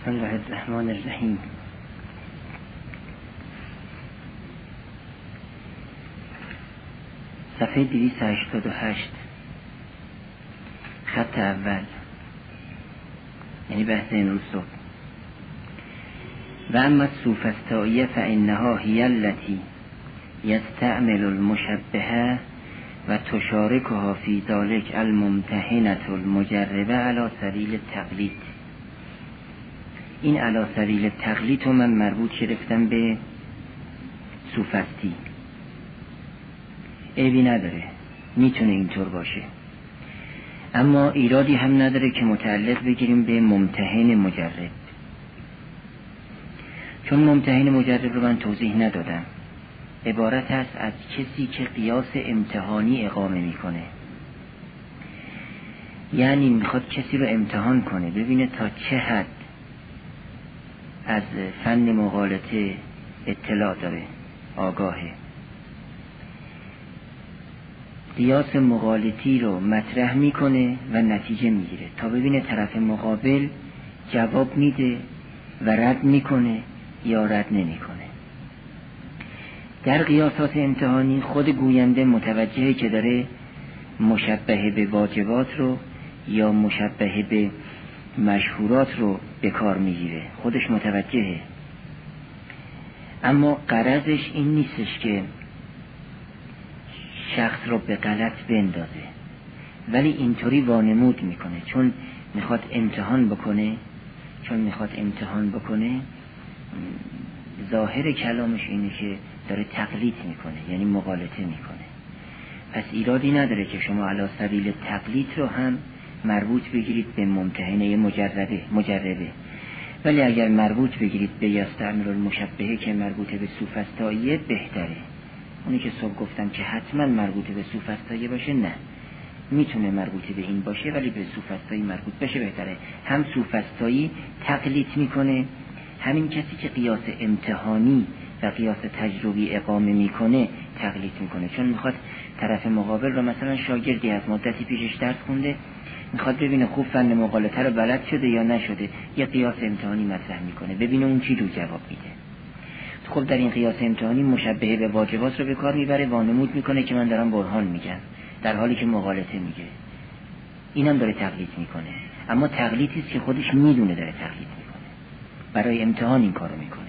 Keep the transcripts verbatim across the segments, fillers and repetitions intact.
بسم الله الرحمن الرحیم. صفحه دویست و هشتاد و هشت، خط اول، یعنی بحث امروز صبح. و اما السوفسطائیه فانها هی التی یستعمل المشبهه و تشارکها فی ذلک الممتحنة المجربه علی سبیل التقلید. این علی سبیل التقلید رو من مربوط گرفتم به سوفستی. عیبی نداره، میتونه اینطور باشه، اما ایرادی هم نداره که متعلق بگیریم به ممتحن مجرب، چون ممتحن مجرب رو من توضیح ندادم. عبارت است از کسی که قیاس امتحانی اقامه میکنه، یعنی میخواد کسی رو امتحان کنه ببینه تا چه حد از فن مغالطه اطلاع داره، آگاهه. قیاس مغالطی رو مطرح میکنه و نتیجه میگیره تا ببینه طرف مقابل جواب میده و رد میکنه یا رد نمیکنه. در قیاسات امتحانی خود گوینده متوجهه که داره مشبه به واجبات رو یا مشبه به مشهورات رو به کار میگیره، خودش متوجهه، اما غرضش این نیستش که شخص رو به غلط بندازه، ولی اینطوری وانمود میکنه چون میخواد امتحان بکنه چون میخواد امتحان بکنه ظاهر کلامش اینه که داره تقلید میکنه، یعنی مغالطه میکنه. پس ایرادی نداره که شما علی سبیل تقلید رو هم مربوط بگیرید به ممتحنه مجربه مجربه ولی اگر مربوط بگیرید به یستعمل المشبهه که مربوط به سوفسطائیه بهتره. اونی که صبح گفتم که حتما مربوط به سوفسطائیه باشه، نه، میتونه مربوط به این باشه ولی به سوفسطایی مربوط بشه بهتره. هم سوفسطایی تقلید میکنه، همین کسی که قیاس امتحانی و قیاس تجربی اقامه میکنه تقلید میکنه، چون میخواد طرف مقابل رو، مثلا شاگردی از مدتی پیشش درس خونده، میخواد ببینه خوب فن مغالطه رو بلد شده یا نشده، یه قیاس امتحانی مطرح میکنه ببینه اون چی رو جواب میده. خب در این قیاس امتحانی مشبهه به واجبات رو به کار میبره، وانمود میکنه که من دارم برهان میگم در حالی که مغالطه میگه. اینم داره تقلید میکنه، اما تقلیدی است که خودش میدونه داره تقلید میکنه، برای امتحان این کارو میکنه.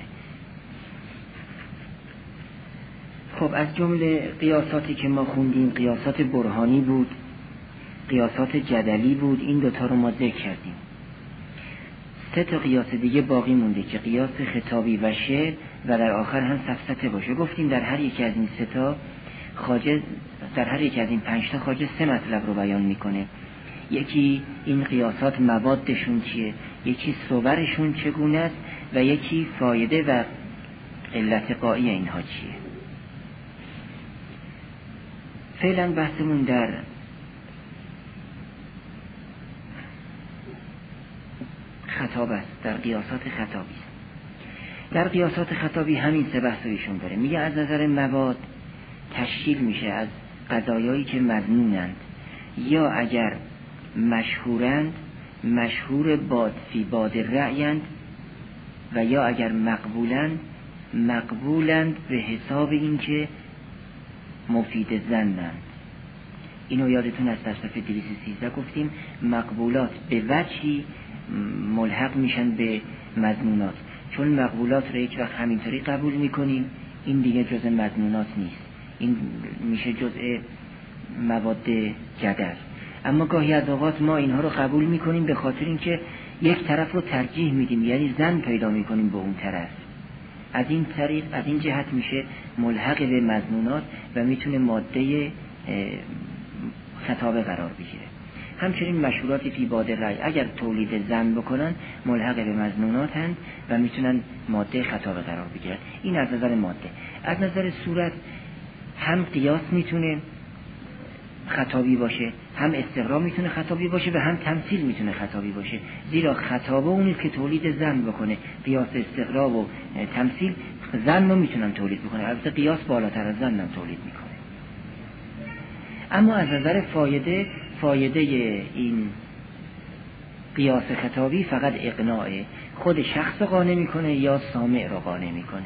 خب از جمله قیاساتی که ما خوندیم قیاسات برهانی بود، قیاسات جدلی بود، این دوتا رو ما ذکر کردیم. سه تا قیاس دیگه باقی مونده که قیاس خطابی و شعر و در آخر هم سفسطه باشه. گفتیم در هر یک از این سه تا خواجه، در هر یک از این پنج تا خواجه سه مطلب رو بیان میکنه. یکی این قیاسات موادشون چیه، یکی صورشون چگونه است و یکی فایده و علت قایی اینها چیه. فعلا بحثمون در خطاب است، در قیاسات خطابی است. در قیاسات خطابی همین سه بحث ایشون داره. میگه از نظر مواد تشکیل میشه از قضایایی که مظنونند یا اگر مشهورند مشهور باد فی باد رأیند و یا اگر مقبولند مقبولند به حساب این که مفید زنند. اینو یادتون از در صفحه دویست و سیزده گفتیم مقبولات به وجهی ملحق میشن به مظنونات، چون مقبولات رو یک وقت همینطوری قبول میکنیم این دیگه جزء مظنونات نیست، این میشه جزء مواد جدل. اما گاهی از اوقات ما اینها رو قبول میکنیم به خاطر اینکه یک طرف رو ترجیح میدیم، یعنی زن پیدا میکنیم به اون طرف، از این طریق از این جهت میشه ملحق به مظنونات و میتونه ماده خطابه قرار بگیره. همچنین مشهوراتی فی باد رأی اگر تولید زن بکنن ملحق به مظنونات هستند و میتونن ماده خطابه قرار بگیرن. این از نظر ماده. از نظر صورت هم قیاس میتونه خطابی باشه، هم استقرا میتونه خطابی باشه و هم تمثیل میتونه خطابی باشه، زیرا خطابه اونیست که تولید زن بکنه، قیاس استقرا و تمثیل زن رو میتونن تولید بکنه، البته قیاس بالاتر از زن هم تولید میکنه. اما از نظر فایده فایده این قیاس خطابی فقط اقناعه. خود شخص رو قانع میکنه یا سامع رو قانع میکنه.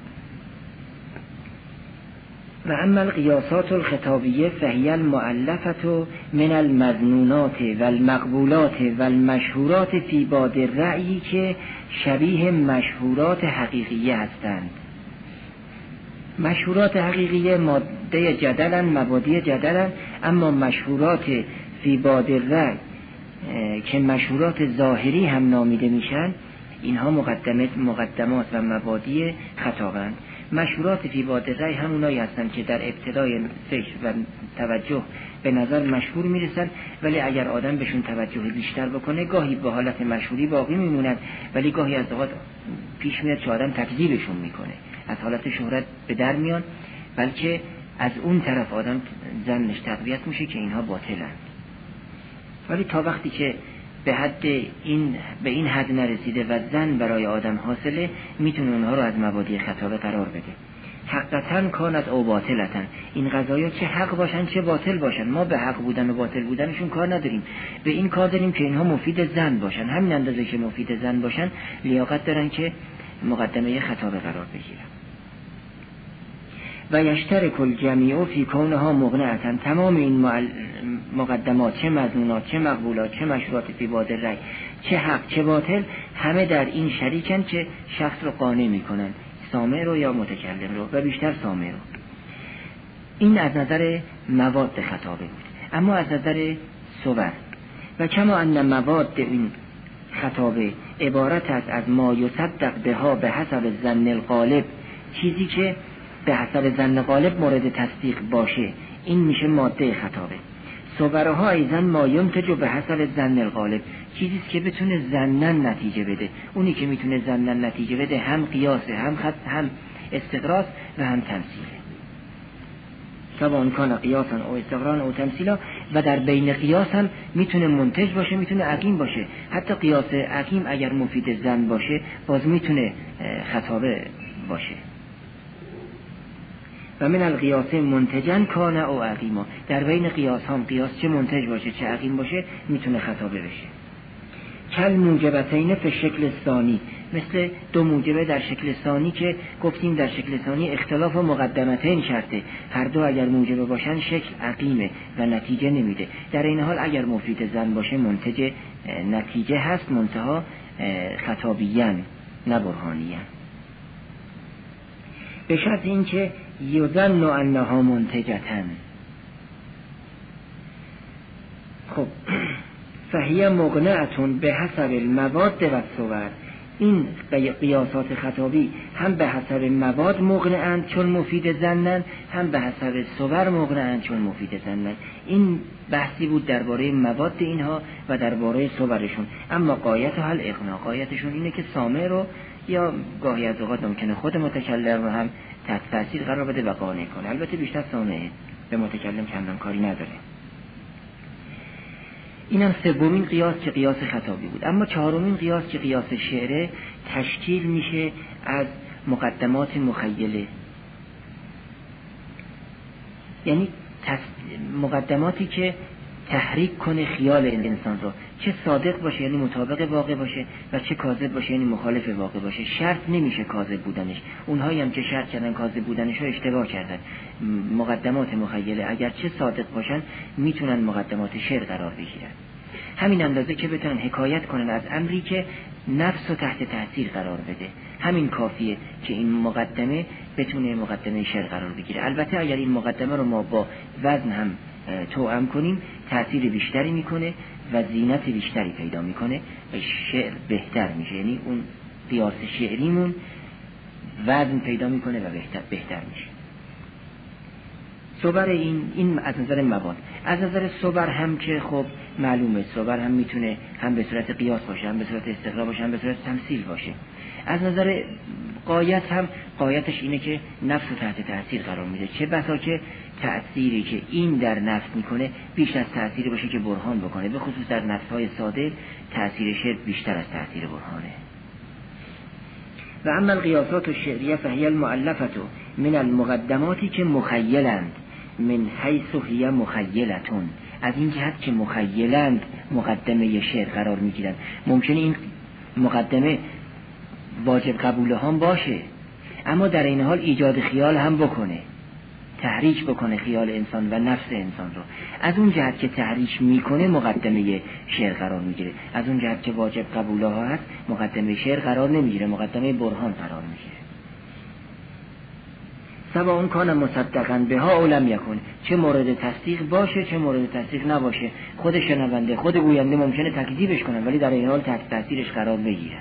و اما القیاسات الخطابیه فهی المؤلفة من المظنونات و المقبولات و المشهورات فی باد الرأی که شبیه مشهورات حقیقیه هستند. مشهورات حقیقیه ماده جدلن، مبادی جدلن، اما مشهورات فی باد الرأی که مشهورات ظاهری هم نامیده میشن، اینها مقدمات مقدمات و مبادی خطابند. مشهورات فی باد الرأی همونایی هستن که در ابتدای فکر و توجه به نظر مشهور میرسن، ولی اگر آدم بهشون توجه بیشتر بکنه گاهی به حالت مشهوری باقی میمونن، ولی گاهی از اوقات پیش میاد که آدم تکذیبشون میکنه، از حالت شهرت به در میان، بلکه از اون طرف آدم ظنش تقویت میشه که اینها باطلن. ولی تا وقتی که به حد این به این حد نرسیده و ظن برای آدم حاصله، میتونه اونها رو از مبادی خطابه قرار بده. حقیقتاً کانت او باطلتن، این قضایا چه حق باشن چه باطل باشن، ما به حق بودن و باطل بودنشون کار نداریم، به این کار داریم که اینها مفید ظن باشن. همین اندازه که مفید ظن باشن لیاقت دارن که مقدمه خطابه قرار بگیرن. و یشترک الجمیع فی کونها مقنعة، تمام این مقدمات، چه مظنونات چه مقبولات چه مشروعات فی باد الرأی، چه حق چه باطل، همه در این شریکن که شخص رو قانع میکنن، سامع رو یا متکلم رو، و بیشتر سامع رو. این از نظر مواد خطابه بود. اما از نظر صور، و کما ان مواد این خطابه عبارت است از ما یصدق بها به حسب ظن الغالب، چیزی که به حسب ظن غالب مورد تصدیق باشه، این میشه ماده خطابه. صورها ایضا ما ینتج به حسب ظن الغالب، چیزی که بتونه ظنن نتیجه بده. اونی که میتونه ظنن نتیجه بده هم قیاسه، هم خط، هم استقراض و هم تمثیله. سواء کان قیاسا او استقران او تمثیلا، و در بین قیاس هم میتونه منتج باشه، میتونه عقیم باشه. حتی قیاس عقیم اگر مفید ظن باشه باز میتونه خطابه باشه. و من القیاس منتجن کان او عقیما، در بین قیاس هم قیاس چه منتج باشه چه عقیم باشه میتونه خطابه بشه. کل موجبتین فی شکل ثانی، مثل دو موجبه در شکل ثانی که گفتیم در شکل ثانی اختلاف و مقدمتین شرطه، هر دو اگر موجبه باشن شکل عقیمه و نتیجه نمیده. در این حال اگر مفید ظن باشه منتج نتیجه هست، منتها خطابیان نه برهانیان، به شرط این که یظن انها منتجتن. خب فهی مقنعتون به حسب المواد و الصور، این قیاسات خطابی هم به حسب مواد مقنعند چون مفید ظنن، هم به حسب صور مقنعند چون مفید ظنن. این بحثی بود درباره مواد اینها و درباره صورشون. اما قایت حل اقناع، قایتشون اینه که سامع رو یا گاهی از اوقات ممکنه خود متکلم رو هم تحت تاثیر قرار بده و قانع کنه. البته بیشتر سامعه، به متکلم چندان کاری نداره. اینم سومین قیاس که قیاس خطابی بود. اما چهارمین قیاس که قیاس شعره تشکیل میشه از مقدمات مخیله، یعنی مقدماتی که تحریک کنه خیال انسان رو، چه صادق باشه یعنی مطابق واقع باشه و چه کاذب باشه یعنی مخالف واقع باشه. شرط نمیشه کاذب بودنش، اونهایی هم که شرط کردن کاذب بودنش رو اشتباه کردن. مقدمات مخیله اگر چه صادق باشن میتونن مقدمات شعر قرار بگیرن، همین اندازه که بتونن حکایت کنن از امری که نفس رو تحت تاثیر قرار بده. همین کافیه که این مقدمه بتونه مقدمه شعر قرار بگیره. البته اگر این مقدمه رو ما با وزن هم توأم کنیم تأثیر بیشتری میکنه و زینت بیشتری پیدا میکنه و شعر بهتر میشه، یعنی اون قیاس شعریمون وزن پیدا میکنه و بهتر بهتر میشه. صور این این از نظر مواد. از نظر صور هم که خب معلومه صور هم میتونه هم به صورت قیاس باشه، هم به صورت استقرا باشه، هم به صورت تمثیل باشه. از نظر قایت هم قایتش اینه که نفس رو تحت تاثیر قرار میده، چه بسا که تأثیری که این در نفس میکنه بیش از تأثیری باشه که برهان بکنه. به خصوص در نفس‌های ساده تأثیر شعر بیشتر از تأثیر برهانه. و اما القیاسات الشعریه فهی المؤلفه من المقدماتی که مخیلند، من حیث هی مخیلتون، از این جهت که مخیلند مقدمه شعر قرار میگیرن. ممکنه این مقدمه واجب قبول هم باشه، اما در این حال ایجاد خیال هم بکنه، تحریک بکنه خیال انسان و نفس انسان رو. از اون جهت که تحریک میکنه مقدمه شعر قرار میگیره، از اون جهت که واجب قبول ها هست مقدمه شعر قرار نمیگیره، مقدمه برهان قرار میگیره. سواء کان مصدقا بها او لم یکن، چه مورد تصدیق باشه چه مورد تصدیق نباشه، خود شنونده خود گوینده ممکنه تکذیبش کنه ولی در این حال تحت تاثیرش قرار بگیره.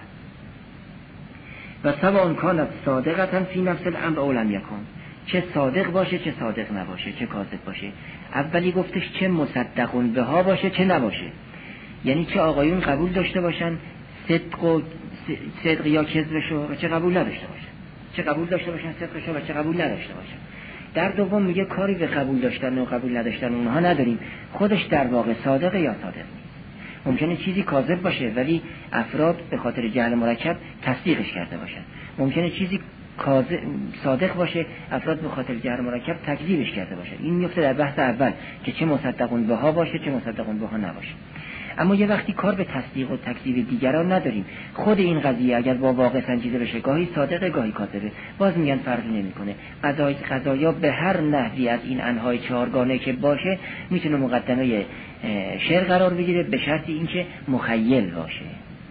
و سواء کانت صادقه فی نفس الامر او لم یکن، چه صادق باشه چه صادق نباشه، چه کاذب باشه. اولی گفتش چه مصدقون بها باشه چه نباشه، یعنی چه آقایون قبول داشته باشن صدق و صدق یا کذبشو و چه قبول نداشته باشن، چه قبول داشته باشن صدقشو و چه قبول نداشته باشن. در دوم میگه کاری به قبول داشتن و قبول نداشتن اونها نداریم، خودش در واقع صادق یا صادق نیست. ممکنه چیزی کاذب باشه ولی افراد به خاطر جهل مرکب تصدیقش کرده باشن، ممکنه چیزی صادق باشه افراد به خاطر جهل مرکب تکذیبش کرده باشن. این میفته در بحث اول که چه مصدقون بها باشه چه مصدقون بها نباشه. اما یه وقتی کار به تصدیق و تکذیب دیگران نداریم، خود این قضیه اگر با واقع سنجیده بشه گاهی صادقه گاهی کاذبه، باز میگن فرقی نمیکنه. قضای قضایا به هر نحوی از این انهای چهارگانه که باشه میتونه مقدمه شعر قرار بگیره به شرطی اینکه مخیل باشه.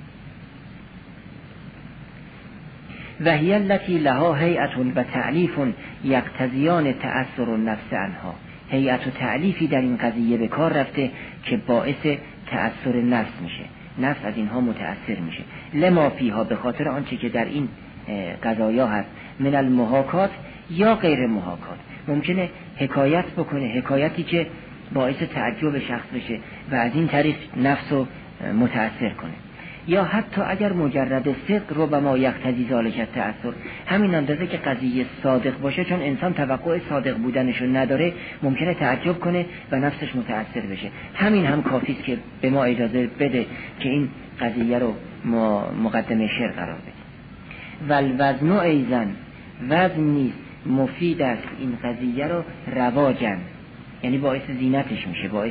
و هی التی لها هیئت و تعلیف یقتضیان تأثر النفس عنها، هیئت و تعلیفی در این قضیه به کار رفته که باعث تأثر نفس میشه، نفس از اینها متأثر میشه. لما فیها، به خاطر آنچه که در این قضایا هست، من المحاکات یا غیر محاکات، ممکنه حکایت بکنه، حکایتی که باعث تعجب شخص بشه و از این طریق نفس رو متأثر کنه، یا حتی اگر مجرد صدق رو به ما یقتضی ذالک تأثر، همین اندازه که قضیه صادق باشه، چون انسان توقع صادق بودنشو نداره ممکنه تعجب کنه و نفسش متأثر بشه، همین هم کافیست که به ما اجازه بده که این قضیه رو ما مقدمه شعر قرار بدیم. والوزن ایزن، وزن نیز مفید است این قضیه رو رواجن، یعنی باعث زینتش میشه، باعث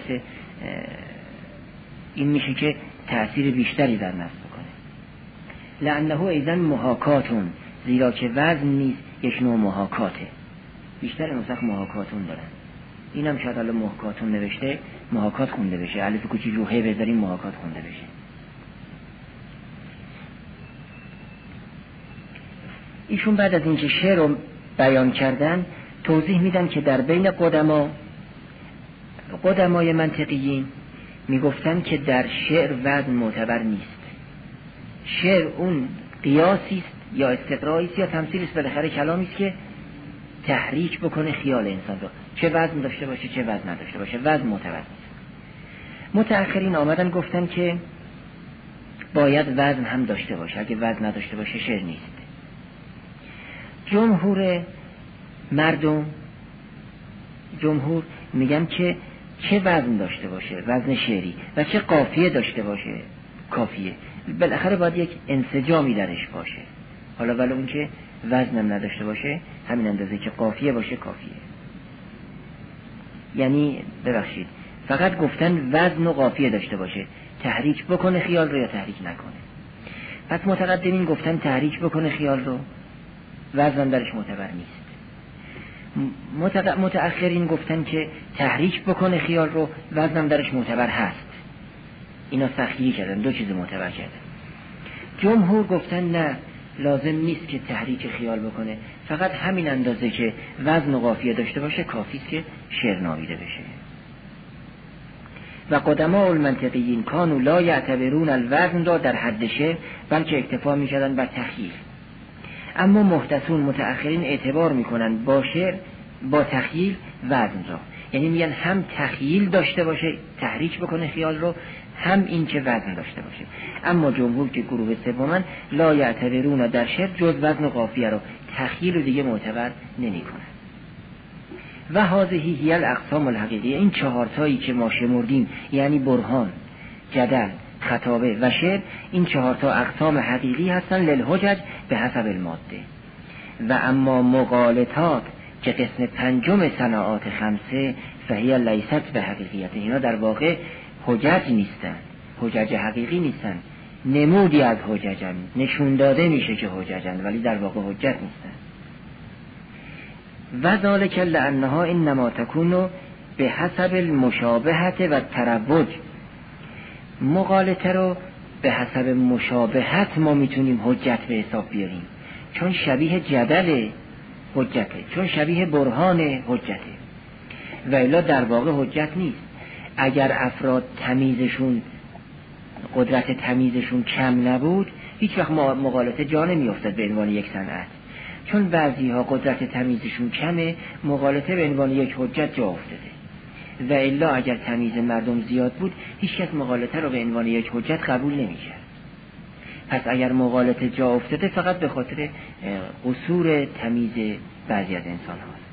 این میشه که تأثیر بیشتری در نفس بکنه. لأنه ایضا محاکاتون، زیرا که وزن نیست یک نوع محاکاته، بیشتر نسخ محاکاتون دارن. این هم شاید الان محاکاتون نوشته، محاکات خونده بشه، الف کوچی روحه بذاریم محاکات خونده بشه. ایشون بعد از اینکه شعر رو بیان کردن توضیح میدن که در بین قدما قدمای منطقیین میگفتن که در شعر وزن معتبر نیست، شعر اون قیاسی است یا استقرایی است یا تمثیلی است، بالاخره کلامی است که تحریک بکنه خیال انسان رو، چه وزن داشته باشه چه وزن نداشته باشه، وزن معتبر نیست. متأخرین آمدن گفتن که باید وزن هم داشته باشه، اگه وزن نداشته باشه شعر نیست. جمهور مردم جمهور میگن که چه وزن داشته باشه، وزن شعری، و چه قافیه داشته باشه، کافیه، بالاخره باید یک انسجامی درش باشه، حالا ولی اون که وزنم نداشته باشه همین اندازه که قافیه باشه کافیه. یعنی ببخشید فقط گفتن وزن و قافیه داشته باشه، تحریک بکنه خیال رو یا تحریک نکنه. پس متقدمین گفتن تحریک بکنه خیال رو، وزن درش معتبر نیست. متأخرین گفتن که تحریک بکنه خیال رو، وزنم درش معتبر هست. اینا سخیری کردن، دو چیز معتبر کردن. جمهور گفتن نه، لازم نیست که تحریک خیال بکنه، فقط همین اندازه که وزن و قافیه داشته باشه کافیست که شعر نامیده بشه. و قدماء المنطقیین کانوا لا یعتبرون الوزن را در حد شعر، بلکه اکتفا می‌کردن بر تخییل. اما محدثون متأخرین اعتبار میکنن با شعر با تخییل وزن را، یعنی میگن هم تخییل داشته باشه تحریک بکنه خیال رو، هم این که وزن داشته باشه. اما جمهور که گروه سومن لا یعتبرون در شعر جز وزن و قافیه رو، تخییل رو دیگه معتبر نمیکنن. و هذه هی الاقسام الحقیقیه، این چهار تایی که ما شمردیم یعنی برهان، جدل، خطابه و شعر، این چهار تا اقسام حقیقی هستن للحجج به حسب الماده. و اما مغالطات که قسم پنجم صناعات خمسه فهی لیست به حقیقیت، اینا در واقع حجج نیستن، حجج حقیقی نیستن، نمودی از حججن، نشون داده میشه که حججن ولی در واقع حجت نیستن. و ذالک لانها انما تکون به حسب المشابهت و تروج. مغالطه رو به حسب مشابهت ما میتونیم حجت به حساب بیاریم، چون شبیه جدل حجته، چون شبیه برهان حجته، و الا در واقع حجت نیست. اگر افراد تمیزشون، قدرت تمیزشون کم نبود، هیچ وقت مغالطه جا نمیافتد به عنوان یک صنعت. چون بعضی ها قدرت تمیزشون کمه، مغالطه به عنوان یک حجت جا افتاده. و الا اگر تمیز مردم زیاد بود، هیچ کس مغالطه رو به عنوان یک حجت قبول نمی‌کرد. پس اگر مغالطه جا افتاده فقط به خاطر قصور تمیز بعضی از انسان هاست.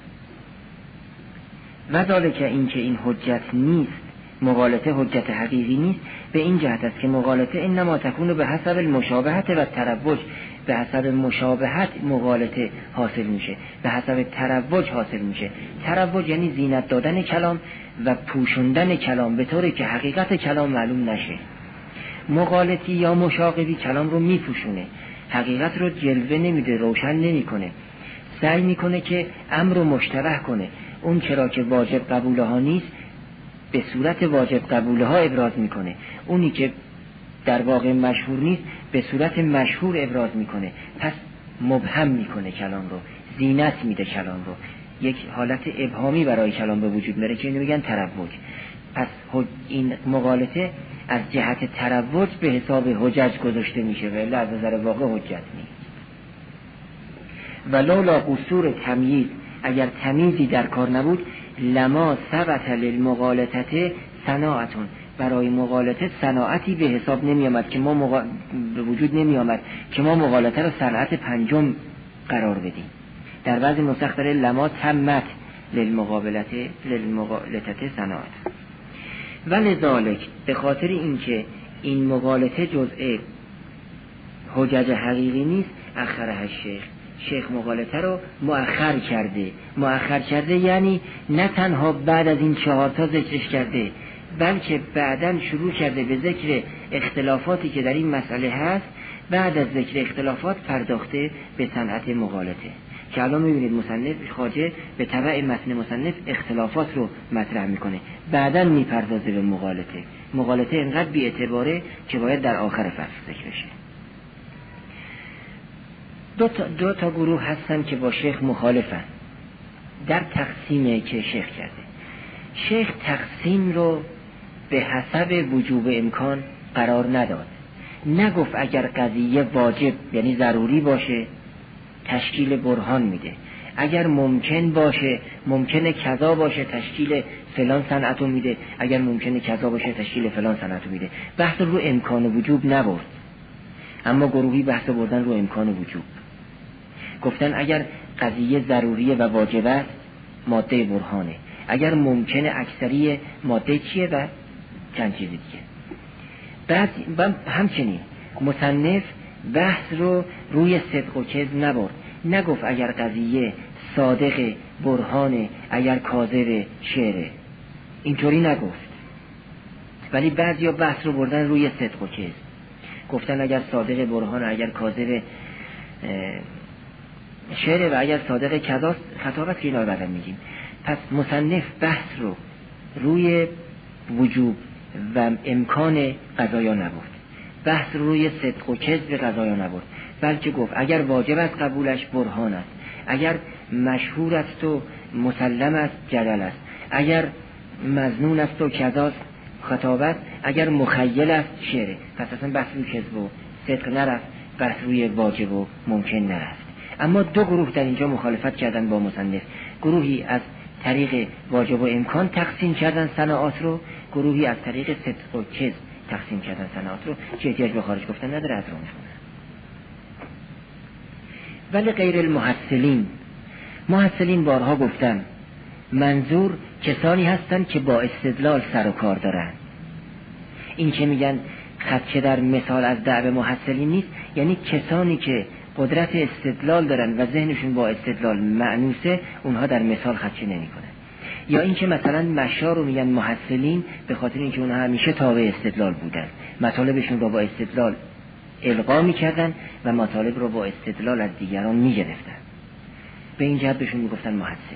و ذالک این که این حجت نیست، مغالطه حجت حقیقی نیست، به این جهت است که مغالطه انما تکون به حسب المشابهت و تروج. به حسب مشابهت مغالطه حاصل میشه، به حسب تروج حاصل میشه. تروج یعنی زینت دادن کلام و پوشوندن کلام به طوری که حقیقت کلام معلوم نشه. مغالطی یا مشاغبی کلام رو میپوشونه، حقیقت رو جلوه نمیده، روشن نمیکنه، سعی میکنه که امر رو مشتبه کنه. اون چرا که واجب قبوله ها نیست به صورت واجب قبوله ها ابراز میکنه، اونی که در واقع مشهور نیست به صورت مشهور ابراز میکنه. پس مبهم میکنه کلام رو، زینت میده کلام رو، یک حالت ابهامی برای کلام به وجود میاره که اینو میگن تروج. پس این مغالطه از جهت تروج به حساب حجج گذاشته میشه و الا از نظر واقع حجت نیست. و لولا قصور تمییز، اگر تمیزی در کار نبود، لما ثبت للمغالطه صناعتون، برای مغالطه صناعتی به حساب نمی آمد که ما مغا... به وجود نمی آمد که ما مغالطه را صنعت پنجم قرار بدیم. در بعضی نسخ داره لما تمت للمقابلته للمغالطه صناعت. ولذالک، به خاطر اینکه این مغالطه جزء حجج حقیقی نیست، اخره الشیخ، شیخ مغالطه رو مؤخر کرده. مؤخر کرده یعنی نه تنها بعد از این چهار تا ذکرش کرده، بلکه بعداً شروع کرده به ذکر اختلافاتی که در این مسئله هست. بعد از ذکر اختلافات پرداخته به صنعت مغالطه، که الان میبینید مصنف خواجه به تبع متن مصنف اختلافات رو مطرح میکنه، بعداً میپردازه به مغالطه. مغالطه اینقدر بی اعتباره که باید در آخر فصل ذکر بشه. دو تا, دو تا گروه هستن که با شیخ مخالفن در تقسیمی که شیخ کرده. شیخ تقسیم رو به حسب وجوب امکان قرار نداد. نگفت اگر قضیه واجب یعنی ضروری باشه تشکیل برهان میده، اگر ممکن باشه ممکنه کذا باشه تشکیل فلان صنعتو میده، اگر ممکنه کذا باشه تشکیل فلان صنعتو میده. بحث رو امکان وجوب نبرد. اما گروهی بحث بردن رو امکان وجوب، گفتن اگر قضیه ضروریه و واجب است ماده برهانه، اگر ممکنه اکثری ماده چیه و چند چیز دیگه. بعد همچنین مصنف بحث رو روی صدق و کذب نبرد. نگفت اگر قضیه صادق برهانه اگر کاذب شعره، اینطوری نگفت. ولی بعضیا بحث رو بردن روی صدق و کذب، گفتن اگر صادق برهانه اگر کاذب شعره و اگر صادق کذا خطابت که اینا رو بعدم میگیم. پس مصنف بحث رو روی وجوب و امکان قضایا نبرد، بحث رو روی صدق و کذب قضایا نبرد، بلکه گفت اگر واجب است قبولش برهان است، اگر مشهور است و مسلم است جدل است، اگر مظنون است و کذاست خطابت، اگر مخیل است شعره. پس اصلا بحث روی کذب و صدق نرفت، بحث روی واجب و ممکن نرفت. اما دو گروه در اینجا مخالفت کردن با مصنف. گروهی از طریق واجب و امکان تقسیم کردن صناعات رو، گروهی از طریق صدق و کذب تقسیم کردن صناعات رو. چه احتیاج به خارج گفتن نداره از رو میخونن. ولی غیر المحصلین، محصلین بارها گفتم منظور کسانی هستند که با استدلال سر و کار دارن. این که میگن خدشه در مثال از دعوه محصلین نیست، یعنی کسانی که قدرت استدلال دارن و ذهنشون با استدلال معنوسه، اونها در مثال خدشه نمی کنن. یا اینکه مثلا مشا رو میگن محصلین به خاطر اینکه اونها همیشه تابع استدلال بودن، مطالبشون رو با استدلال القا میکردن و مطالب رو با استدلال از دیگران میگرفتن. به این جهت بهشون میگفتن محصل.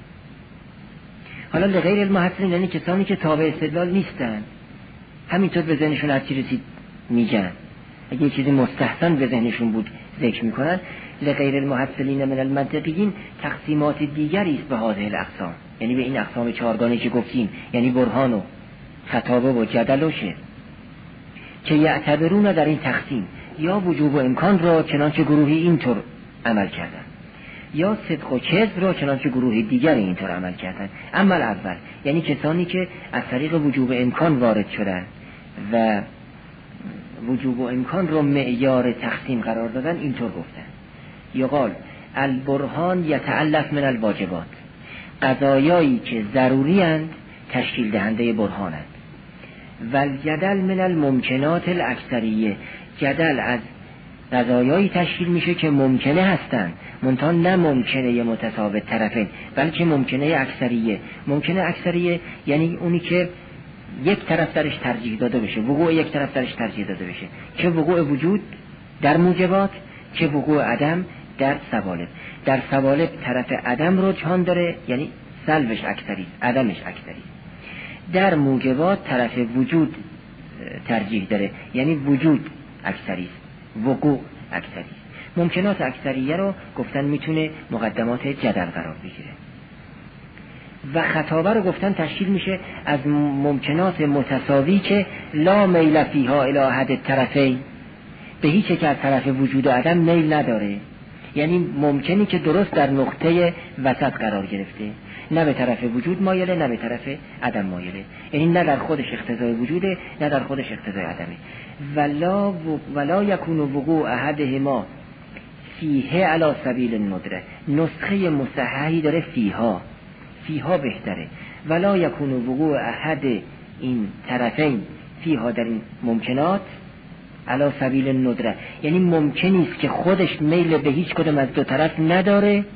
حالا لغیر المحصلین یعنی کسانی که تابع استدلال نیستن، همینطور به ذهنشون هر چی رسید میگن، اگه چیزی مستحسن به ذهنشون بود ذکر میکنن. لغیر المحصلین من المنطقیین تقسیمات دیگری است به هذه الاقسام، یعنی به این اقسام چهارگانه که گفتیم، یعنی برهان و خطابه و جدل و شعر، که یعتبرون در این تقسیم یا وجوب و امکان را چنانچه گروهی اینطور عمل کردن، یا صدق و کذب را چنانچه گروه دیگر اینطور عمل کردن. اما اول یعنی کسانی که از طریق وجوب امکان وارد شدن و وجوب و امکان رو معیار تقسیم قرار دادن، اینطور گفتن: یقال البرهان یتألف من الواجبات، قضایایی که ضروری اند تشکیل دهنده برهانند. و الجدل من الممکنات الاکثریه، جدل از قضایایی تشکیل میشه که ممکنه هستند، منتها نه ممکنه متساوی طرفین، بلکه ممکنه اکثریه. ممکنه اکثریه یعنی اونی که یک طرف درش ترجیح داده بشه، وقوع یک طرف درش ترجیح داده بشه، که وقوع وجود در موجبات، که وقوع عدم در سوالب. در سوالب طرف عدم رجحان داره، یعنی سلبش اکثری، عدمش اکثری. در موجبات طرف وجود ترجیح داره، یعنی وجود اکثری، وقوع اکثری. ممکنات اکثریه رو گفتن میتونه مقدمات جدل قرار بگیره. و خطابه رو گفتن تشکیل میشه از ممکنات متساوی که لا میل فیها الی احد الطرفین، به هیچ یک از طرف وجود و عدم میل نداره، یعنی ممکنی که درست در نقطه وسط قرار گرفته، نه به طرف وجود مایله نه به طرف عدم مایله، یعنی نه در خودش اقتضای وجوده نه در خودش اقتضای عدمه. ولا و... ولا یکون وقوع احدهما فیه علی سبیل الندره، نسخه مصححی داره فیها، فیها بهتره. ولا یکون وقوع احد این طرفین فیها، در این ممکنات، علی سبیل الندره، یعنی ممکنی است که خودش میل به هیچ کدوم از دو طرف نداره،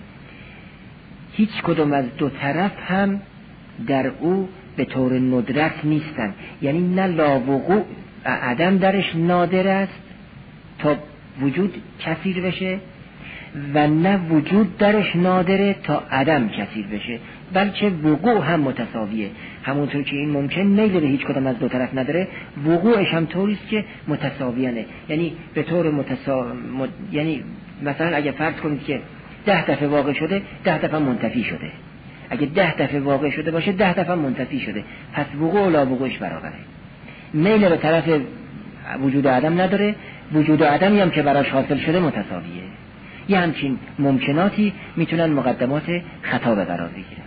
هیچ کدوم از دو طرف هم در او به طور ندرت نیستن، یعنی نه لا وقوع عدم درش نادر است تا وجود کثیر بشه و نه وجود درش نادره تا عدم کثیر بشه، بلکه وقوع هم متساویه. همونطور که این ممکن میل به هیچ کدام از دو طرف نداره، وقوعش هم طوریست که متساویانه، یعنی به طور متسا... م... یعنی مثلا اگه فرض کنید که ده دفعه واقع شده، ده دفعه منتفی شده. اگه ده دفعه واقع شده باشه، ده دفعه منتفی شده. پس وقوع و لا وقوعش برابره. میل به طرف وجود و عدم نداره، وجود و عدمی هم که براش حاصل شده متساویه. یه همچین ممکناتی میتونن مقدمات خطابه قرار بگیرن.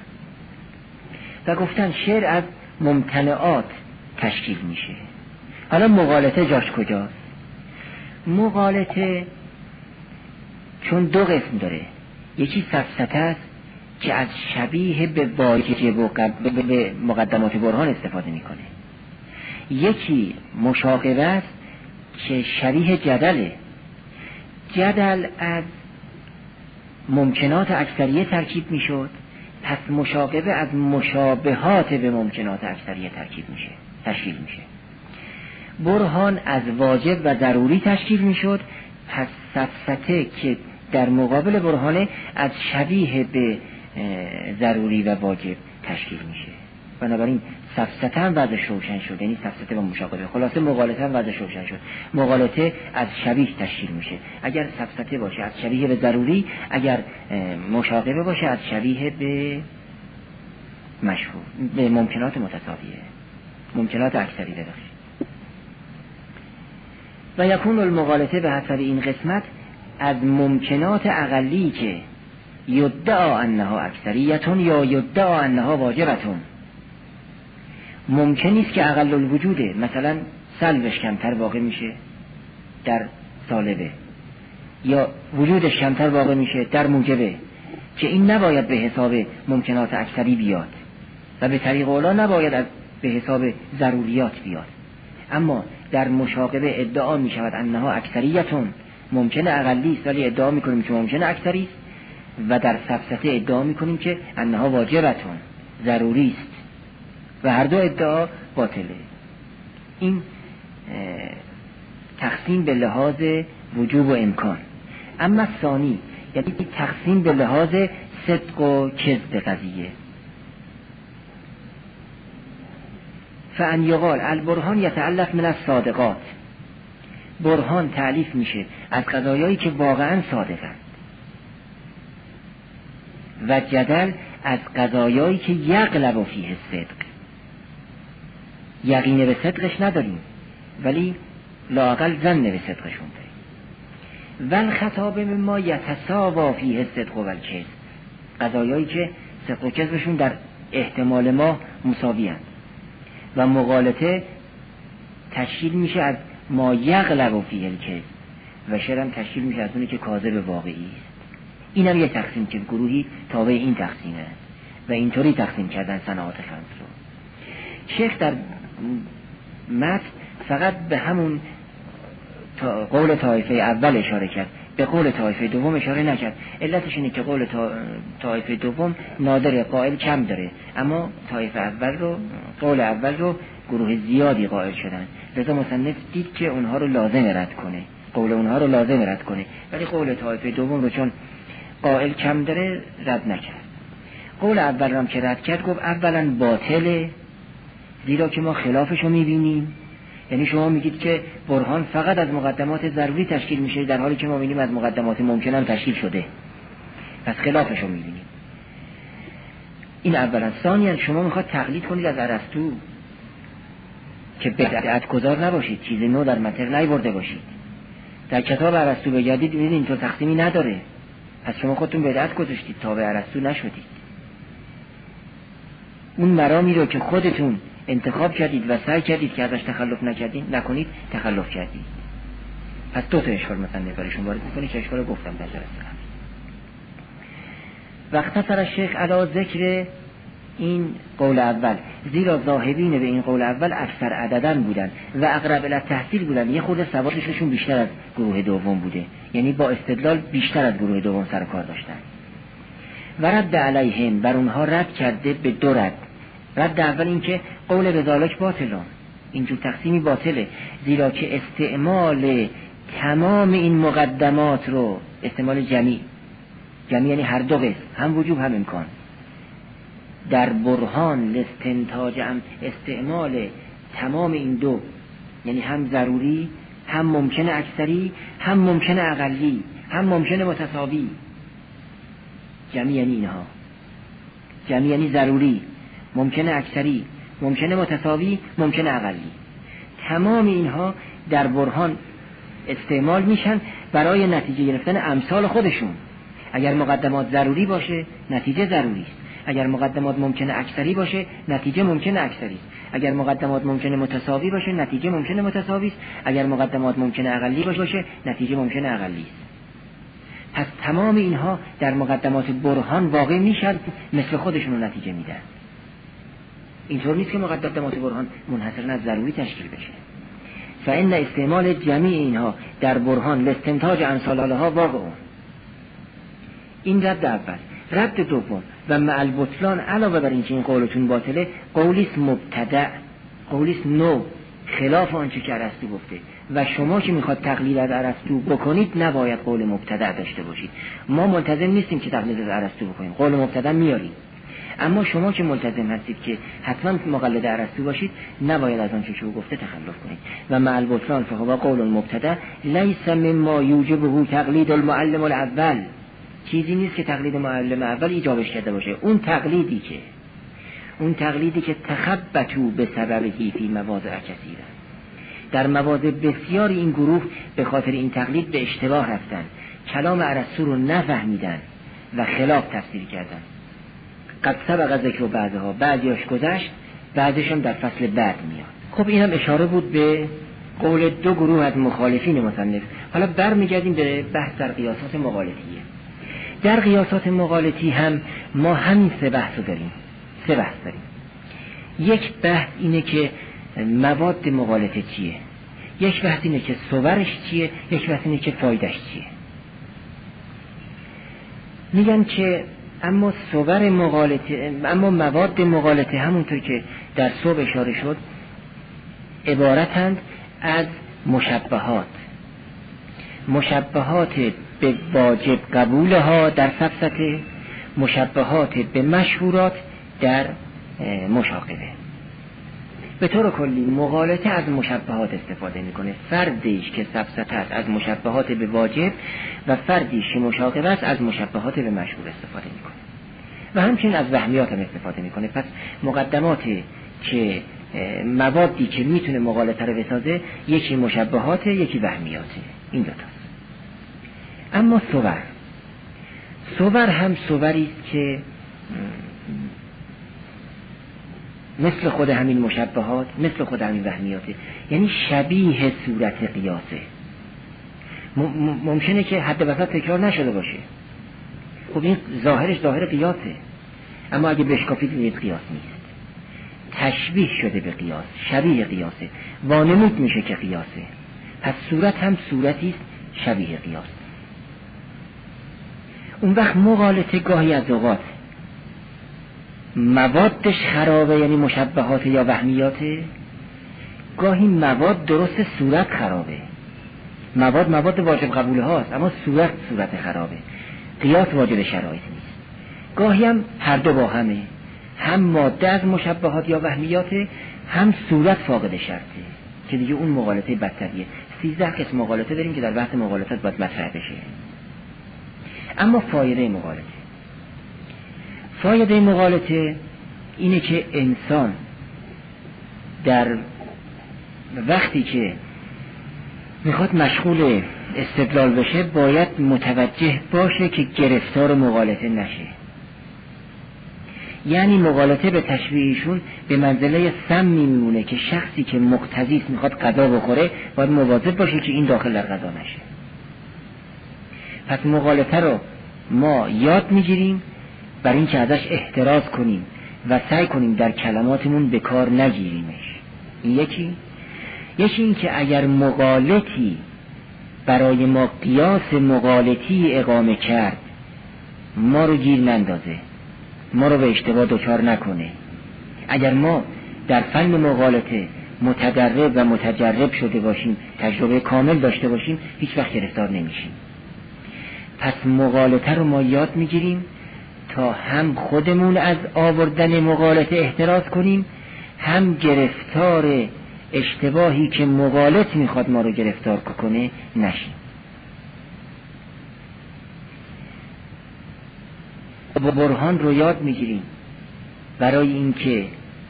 و گفتن شعر از ممتنعات تشکیل میشه. حالا مغالطه جاش کجاست؟ مغالطه چون دو قسم داره، یکی سفسطه است که از شبیه به واجب و به مقدمات برهان استفاده میکنه، یکی مشاقبه است که شبیه جدله. جدل از ممکنات اکثریه ترکیب میشد، پس مشاقبه از مشابهات به ممکنات اکثریه ترکیب میشه، تشکیل میشه. برهان از واجب و ضروری تشکیل میشد، پس سفسطه که در مقابل برهانه از شبیه به ضروری و واجب تشکیل میشه. بنابراین سفسطه هم وضعش روشن شد، یعنی سفسطه و مشاقبه. خلاصه مغالطه هم وضعش روشن شد. مغالطه از شبیه تشکیل میشه، اگر سفسطه باشه از شبیه به ضروری، اگر مشاقبه باشه از شبیه به مشهور، به ممکنات متساویه، ممکنات اکثری داره. و یکون المغالطه به حسب این قسمت از ممکنات اقلی که یدعا انها اکثریتون یا یدعا انها واجبتون. ممکنی است که اقل الوجوده، مثلا سلبش کمتر واقع میشه در سالبه، یا وجودش کمتر واقع میشه در موجبه، که این نباید به حساب ممکنات اکثری بیاد و به طریق اولا نباید از به حساب ضروریات بیاد. اما در مشاقبه ادعا میشود انها اکثریتون، ممکن اقلی است ولی ادعا میکنیم که ممکن اکثری است، و در سفسطه ادعا میکنیم که انها واجبتون، ضروری است، و هر دو ادعا باطله. این تقسیم به لحاظ وجوب و امکان. اما ثانی یعنی تقسیم به لحاظ صدق و کذب قضیه. فان یقال البرهان یتألف من الصادقات، برهان تألیف میشه از قضایایی که واقعا صادقند، و جدل از قضایایی که یغلب فیه الصدق، یقین به صدقش نداریم ولی لااقل ظن به صدقشون داریم. والخطاب مما یتساوا فیه الصدق والکذب، قضایایی که صدق و کذبشون در احتمال ما مساوی‌اند. و مغالطه تشکیل میشه از ما یغلب فیه الکذب، و شرم تشکیل میشه از اونی که کاذب واقعی است. اینم یه تقسیم که گروهی تابع این تقسیمه و اینطوری تقسیم کردن صناعات خمس رو. شیخ در متن فقط به همون تا قول طایفه اول اشاره کرد، به قول طایفه دوم اشاره نکرد. علتش اینه که قول طایفه دوم نادر قائل کم داره، اما طایفه اول رو قول اول رو گروه زیادی قائل شدن، لذا مصنف دید که اونها رو لازم رد کنه، قول اونها رو لازم رد کنه، ولی قول طایفه دوم رو چون قائل کم داره رد نکرد. قول اول رو هم که رد کرد گفت اولا باطله، زیرا که ما خلافش رو میبینیم. یعنی شما میگید که برهان فقط از مقدمات ضروری تشکیل میشه، در حالی که ما میبینیم از مقدمات ممکن هم تشکیل شده، پس خلافش رو میبینیم. این اولا. ثانیاً شما میخواد تقلید کنید از ارسطو که بدعت گذار نباشید، چیز نو در مطلق نیورده باشید. در کتاب ارسطو بگردید ببینید اینطور تقسیمی نداره، پس شما خودتون بدعت گذاشتید، تابع ارسطو نشدید. اون مرامی رو که خودتون انتخاب کردید و سعی کردید که ازش تخلف نکردید نکنید، تخلف کردید. پس دو تا اشکال مثلا برایشون وارد می‌کنید که اشکال رو گفتم در جلسه قبل. وقت سر شیخ علا ذکر این قول اول، زیرا ذاهبین به این قول اول اکثر عددن بودن و اقرب الی تحصیل بودن، یه خورده سوادشون بیشتر از گروه دوم بوده، یعنی با استدلال بیشتر از گروه دوم سر کار داشتن. و رد علیهم، بر اونها رد کرده به دو رد. رد اول این که قول بذالک باطلان، اینجور تقسیمی باطله، زیرا که استعمال تمام این مقدمات رو، استعمال جمعی، جمعی یعنی هر دو قسم، هم وجوب هم امکان، در برهان لاستنتاج هم استعمال تمام این دو، یعنی هم ضروری هم ممکن اکثری هم ممکن اقلی هم ممکن متساوی. جمعی یعنی اینها، جمعی یعنی ضروری، ممکن اکثری، ممکن متساوی، ممکن اقلی. تمام اینها در برهان استعمال میشن برای نتیجه گرفتن امثال خودشون. اگر مقدمات ضروری باشه نتیجه ضروری است، اگر مقدمات ممکن اکثری باشه نتیجه ممکن اکثری است، اگر مقدمات ممکن متساوی باشه نتیجه ممکن متساوی است، اگر مقدمات ممکن اقلی باشه نتیجه ممکن اقلی است. پس تمام اینها در مقدمات برهان واقع میشن، مثل خودشون نتیجه میدن. اینطور نیست که مقدمات برهان منحصرا از ضروری تشکیل بشه. فإن استعمال جمعی اینها در برهان لاستنتاج امثالها واقع. این رد اول. رد دوم و مع البطلان، علاوه بر اینکه این قولتون باطله، قولیست مبتدع، قولیست نو، خلاف آنچه که ارسطو گفته، و شما که میخواد تقلید از ارسطو بکنید نباید قول مبتدع داشته باشید. ما ملتزم نیستیم که تقلید از ارسطو بکنیم، قول مبتدع میاریم، اما شما که ملتزم هستید که حتما مقلد ارسطو باشید نباید از آنچه که او گفته تخلف کنید. و مع البطلان فهو قول المبتدع لیس مما یوجبه تقلید المعلم الاول، چیزی نیست که تقلید معلم اول ایجابش کرده باشه. اون تقلیدی که اون تقلیدی که تخبطوا به سببه فی مواضع کثیره، در مواضع بسیاری این گروه به خاطر این تقلید به اشتباه رفتن، کلام ارسطو رو نفهمیدن و خلاف تفسیر کردن. قد سبق ذکر بعضها، بعضیاش گذشت، بعضیش هم در فصل بعد میاد. خب این هم اشاره بود به قول دو گروه از مخالفین مصنف. حالا برمیگردیم به بحث در قیاسات مغالطیه. در قیاسات مغالطی هم ما همین سه بحث رو داریم، سه بحث داریم. یک بحث اینه که مواد مغالطه چیه، یک بحث اینه که صورش چیه، یک بحث اینه که فایدهش چیه. میگن که اما صور مغالطه، اما مواد مغالطه همونطور که در صوب اشاره شد عبارتند از مشبهات مشبهات به واجب قبولها در سفسطه، مشبهات به مشهورات در مشاقبه. به طور کلی مغالطه از مشبهات استفاده میکنه. فردیش که سفسطه است از مشبهات به واجب و فردیش که مشاقبه است از مشبهات به مشهور استفاده میکنه و همچنین از وهمیات هم استفاده میکنه. پس مقدمات که موادی که میتونه مغالطه رو بسازه، یکی مشبهات، یکی وهمیاته، این دو تاست. اما صور صور هم صوری است که مثل خود همین مشبهات، مثل خود همین وهمیاته، یعنی شبیه صورت قیاسه. ممکنه که حد وسط تکرار نشده باشه، خب این ظاهرش ظاهر قیاسه، اما اگه بشکافید میبینید قیاس نیست، تشبیه شده به قیاس، شبیه قیاسه، وانمود میشه که قیاسه. پس صورت هم صورتی است شبیه قیاس. اون وقت مغالطه گاهی از اوقات موادش خرابه، یعنی مشبهات یا وهمیاته، گاهی مواد درست صورت خرابه. مواد مواد واجب قبول هاست، اما صورت صورت خرابه، قیاس واجب شرایط نیست. گاهی هم هر دو با همه، هم ماده از مشبهات یا وهمیاته، هم صورت فاقد شرطه، که دیگه اون مغالطه بدتریه. سیزده قسم مغالطه داریم که در بحث مغالطات باید مطرح بشه. اما فایده مغالطه فایده مغالطه اینه که انسان در وقتی که میخواد مشغول استدلال بشه باید متوجه باشه که گرفتار مغالطه نشه. یعنی مغالطه به تشبیهشون به منزله سمی میمونه که شخصی که مقتضی است میخواد غذا بخوره باید مواظب باشه که این داخل در غذا نشه. پس مغالطه رو ما یاد میگیریم برای اینکه ازش احتراز کنیم و سعی کنیم در کلماتمون به کار نگیریمش. این یکی یکی این که اگر مغالطی برای ما قیاس مغالطی اقامه کرد، ما رو گیر نندازه، ما رو به اشتباه دچار نکنه. اگر ما در فن مغالطه متدرب و متجرب شده باشیم، تجربه کامل داشته باشیم، هیچ وقت گرفتار نمیشیم. پس مغالطه رو ما یاد میگیریم تا هم خودمون از آوردن مغالطه احتراز کنیم، هم گرفتار اشتباهی که مغالط میخواد ما رو گرفتار کنه نشیم. با برهان رو یاد میگیریم برای اینکه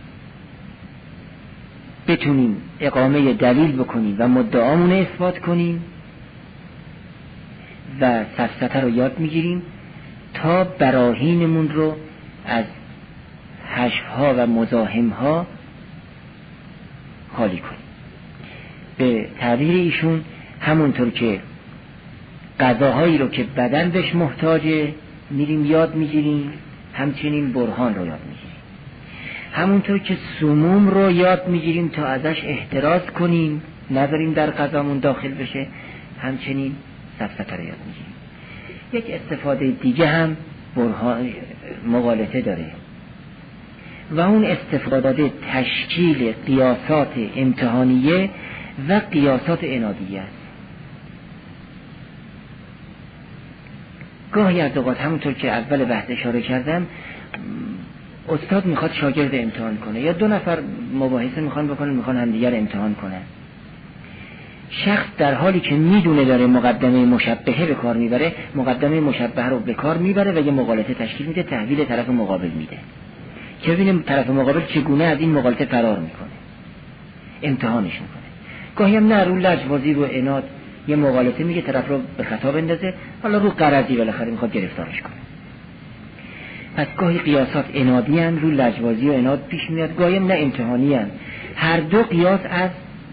بتونیم اقامه دلیل بکنیم و مدعامون اثبات کنیم، و سفسطه رو یاد میگیریم تا براهینمون رو از حشوها و مزاحمها خالی کنیم. به تعبیر ایشون همونطور که غذاهایی رو که بدن بهش محتاجه میریم یاد میگیریم، همچنین برهان رو یاد میگیریم. همونطور که سموم رو یاد میگیریم تا ازش احتراز کنیم، نذاریم در غذامون داخل بشه، همچنین سفسطه رو یاد میگیریم. یک استفاده دیگه هم برهان مغالطه داره و اون استفاده تشکیل قیاسات امتحانیه و قیاسات عنادیه است. گاهی از اوقات همونطور که اول بحث اشاره کردم، استاد میخواد شاگرد امتحان کنه یا دو نفر مباحثه میخوان بکنن، میخوان همدیگر امتحان کنن. شخص در حالی که میدونه داره مقدمه مشبهه به کار میبره، مقدمه مشبهه رو به کار میبره و یه مغالطه تشکیل میده، تحویل طرف مقابل میده که ببینیم طرف مقابل چگونه از این مغالطه فرار میکنه، امتحانش میکنه. گاهی هم نه، رو لجبازی رو عناد یه مغالطه میگه طرف رو به خطا بندازه، حالا رو غرضی بالاخره میخواد گرفتارش کنه. پس گاهی قیاسات عنادی ان، رو لجبازی و عناد پیش میاد، گاهی هم نه، امتحانی ان. هر دو قیاس از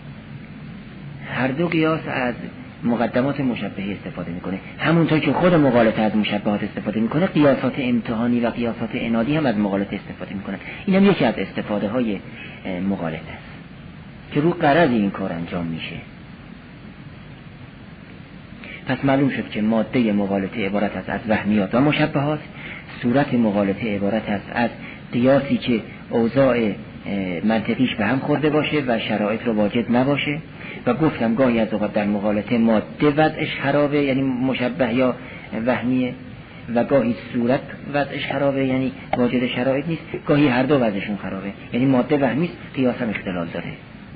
هر دو قیاس از مقدمات مشبهه استفاده میکنه. همونطور که خود مغالطه از مشبهات استفاده میکنه، قیاسات امتحانی و قیاسات عنادی هم از مغالطه استفاده میکنه. اینم یکی از استفاده های مغالطه است که رو غرض این کار انجام میشه. پس معلوم شد که ماده مغالطه عبارت است از وهمیات و مشبهات، صورت مغالطه عبارت است از قیاسی که اوضاع منطقیش به هم خورده باشه و شرایط رو واجد نباشه. و گفتم گاهی از اوقات در مغالطه ماده وضعش خرابه یعنی مشبه یا وهمیه، و گاهی صورت وضعش خرابه یعنی واجد شرایط نیست، گاهی هر دو وضعشون خرابه یعنی ماده وهمیست، قیاس هم اختلال داره.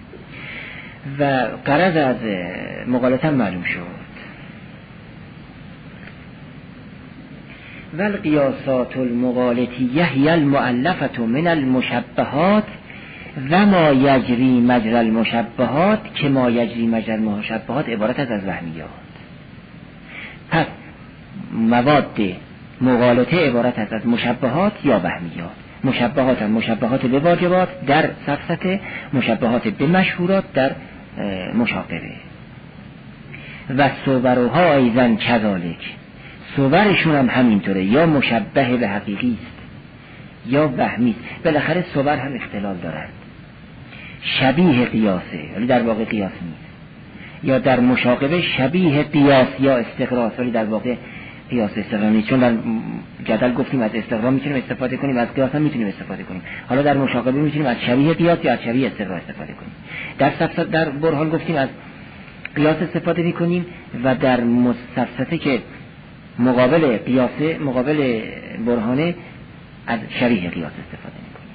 و غرض از مغالطه معلوم شد. والقیاسات المغالطیه هی المؤلفة من المشبهات و ما یجری مجرى المشبهات که ما یجری مجرى المشبهات عبارت از از وهمیات. پس مواد مغالطه عبارت از از مشبهات یا وهمیات. مشبهات هم مشبهات به واجبات در سفسطه، مشبهات به مشهورات در مشابهه. و صورها ایضا کذالک، صورشون هم همینطوره، یا مشبه به حقیقی است یا وهمی است. بالاخره صور هم اختلال دارد، شبیه قیاسه ولی در واقع قیاس نیست، یا در مشاقبه شبیه قیاس یا استقراس ولی در واقع قیاس استقرام نیست. چون در جدل گفتیم از استقرام میتونیم استفاده کنیم، از قیاس هم میتونیم استفاده کنیم. حالا در مشاقبه میتونیم از شبیه قیاس یا از شبیه استقرام استفاده کنیم. در سفسطه در برهان گفتیم از قیاس استفاده میکنیم و در مستفسطه که مقابل قیاسه مقابل برهانه از شبیه قیاس استفاده میکنیم.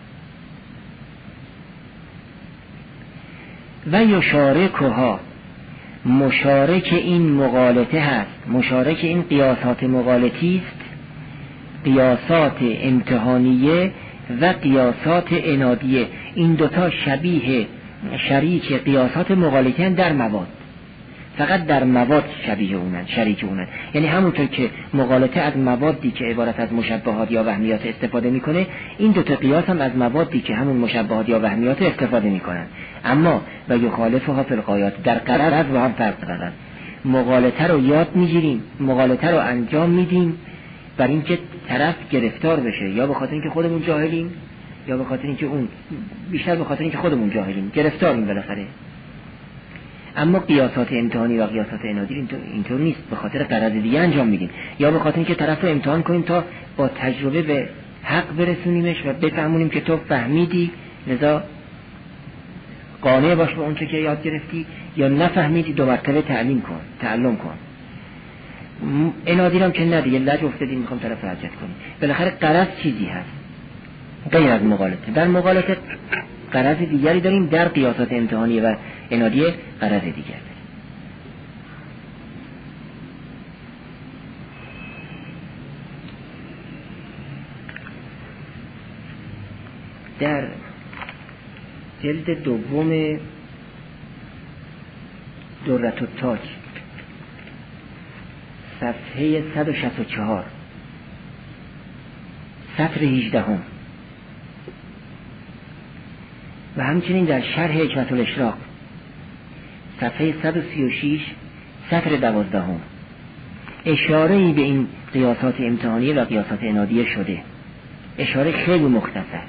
و یشارکها، مشارک این مغالطه هست، مشارک این قیاسات مغالطی است، قیاسات امتحانیه و قیاسات عنادیه. این دوتا شبیه شریک قیاسات مغالطه در مواد، فقط در مواد شبیه اونن، شریک اونن. یعنی همونطور که مغالطه از موادی که عبارت از مشبهات یا وهمیات استفاده میکنه، این دو تا قیاس هم از موادی که همون مشبهات یا وهمیات استفاده میکنن. اما و یخالفها فی الغایات، در غرض با هم فرق دارن. مغالطه رو یاد میگیریم، مغالطه رو انجام میدیم برای اینکه طرف گرفتار بشه، یا به خاطر اینکه خودمون جاهلیم یا به خاطر اینکه اون، بیشتر به خاطر اینکه خودمون جاهلیم، گرفتاریم بالاخره. اما قیاسات امتحانی و قیاسات عنادی اینطور اینطور نیست، به خاطر غرض دیگه انجام میدیم، یا به خاطر اینکه طرف رو امتحان کنیم تا با تجربه به حق برسونیمش و بفهمونیم که تو فهمیدی لذا قانع باش به اونچه که یاد گرفتی، یا نفهمیدی دو مرتبه تعلیم کن، تعلم کن. عنادی هم که نه دیگه لج افتادیم میخوام طرف رو حجت کنیم. بالاخره غرض چیزی هست غیر از مغالطه. در مغالطه غرض دیگری داریم، در قیاسات امتحانی و عنادی غرض دیگر داریم. در جلد دوم درة التاج صفحه صد و شصت و چهار سطر هجده هم و همچنین در شرح حکمت الاشراق صفحه صد و سی و شش سطر دوازده هم اشاره‌ای به این قیاسات امتحانیه و قیاسات عنادیه شده. اشاره خیلی مختصر،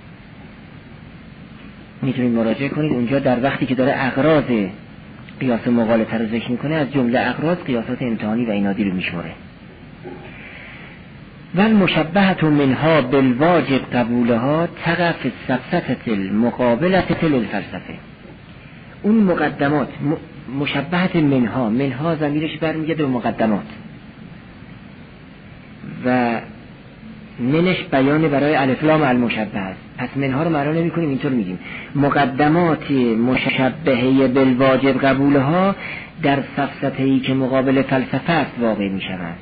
میتونید مراجعه کنید اونجا. در وقتی که داره اغراض قیاس مغالطه رو ذکر میکنه، از جمله اغراض قیاسات امتحانی و عنادی رو میشماره. والمشبهة منها بالواجب قبولها تقع في السفسطة المقابلة للفلسفه. اون مقدمات مشبهة منها، منها ضمیرش برمیگرده به مقدمات و منش بیان برای الف لام المشبه است. پس منها رو معنا نمی کنیم، اینطور میگیم مقدمات مشبهه بالواجب قبولها در سفسطه‌ای که مقابل فلسفه است واقع می شود،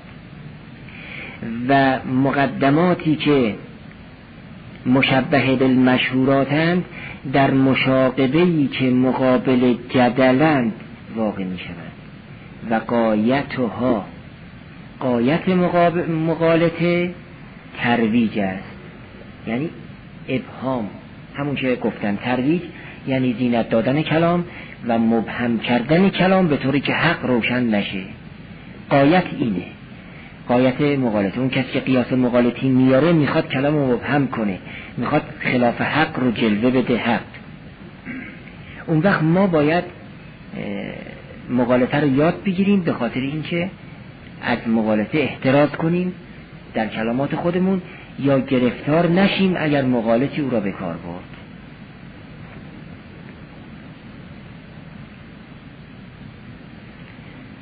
و مقدماتی که مشبه بالمشهوراتند در مشاقبه‌ای که مقابل جدلند واقع می شود. و غایتها، غایت مغالطه ترویج است، یعنی ابهام. همون که گفتن ترویج یعنی زینت دادن کلام و مبهم کردن کلام به طوری که حق روشن نشه. غایت اینه، غایت مغالطه. اون کسی که قیاس مغالطی میاره میخواد کلام رو مبهم کنه، میخواد خلاف حق رو جلوه بده حق. اون وقت ما باید مغالطه رو یاد بگیریم به خاطر اینکه از مغالطه احتراز کنیم در کلمات خودمون، یا گرفتار نشیم اگر مغالطی او را به کار برد.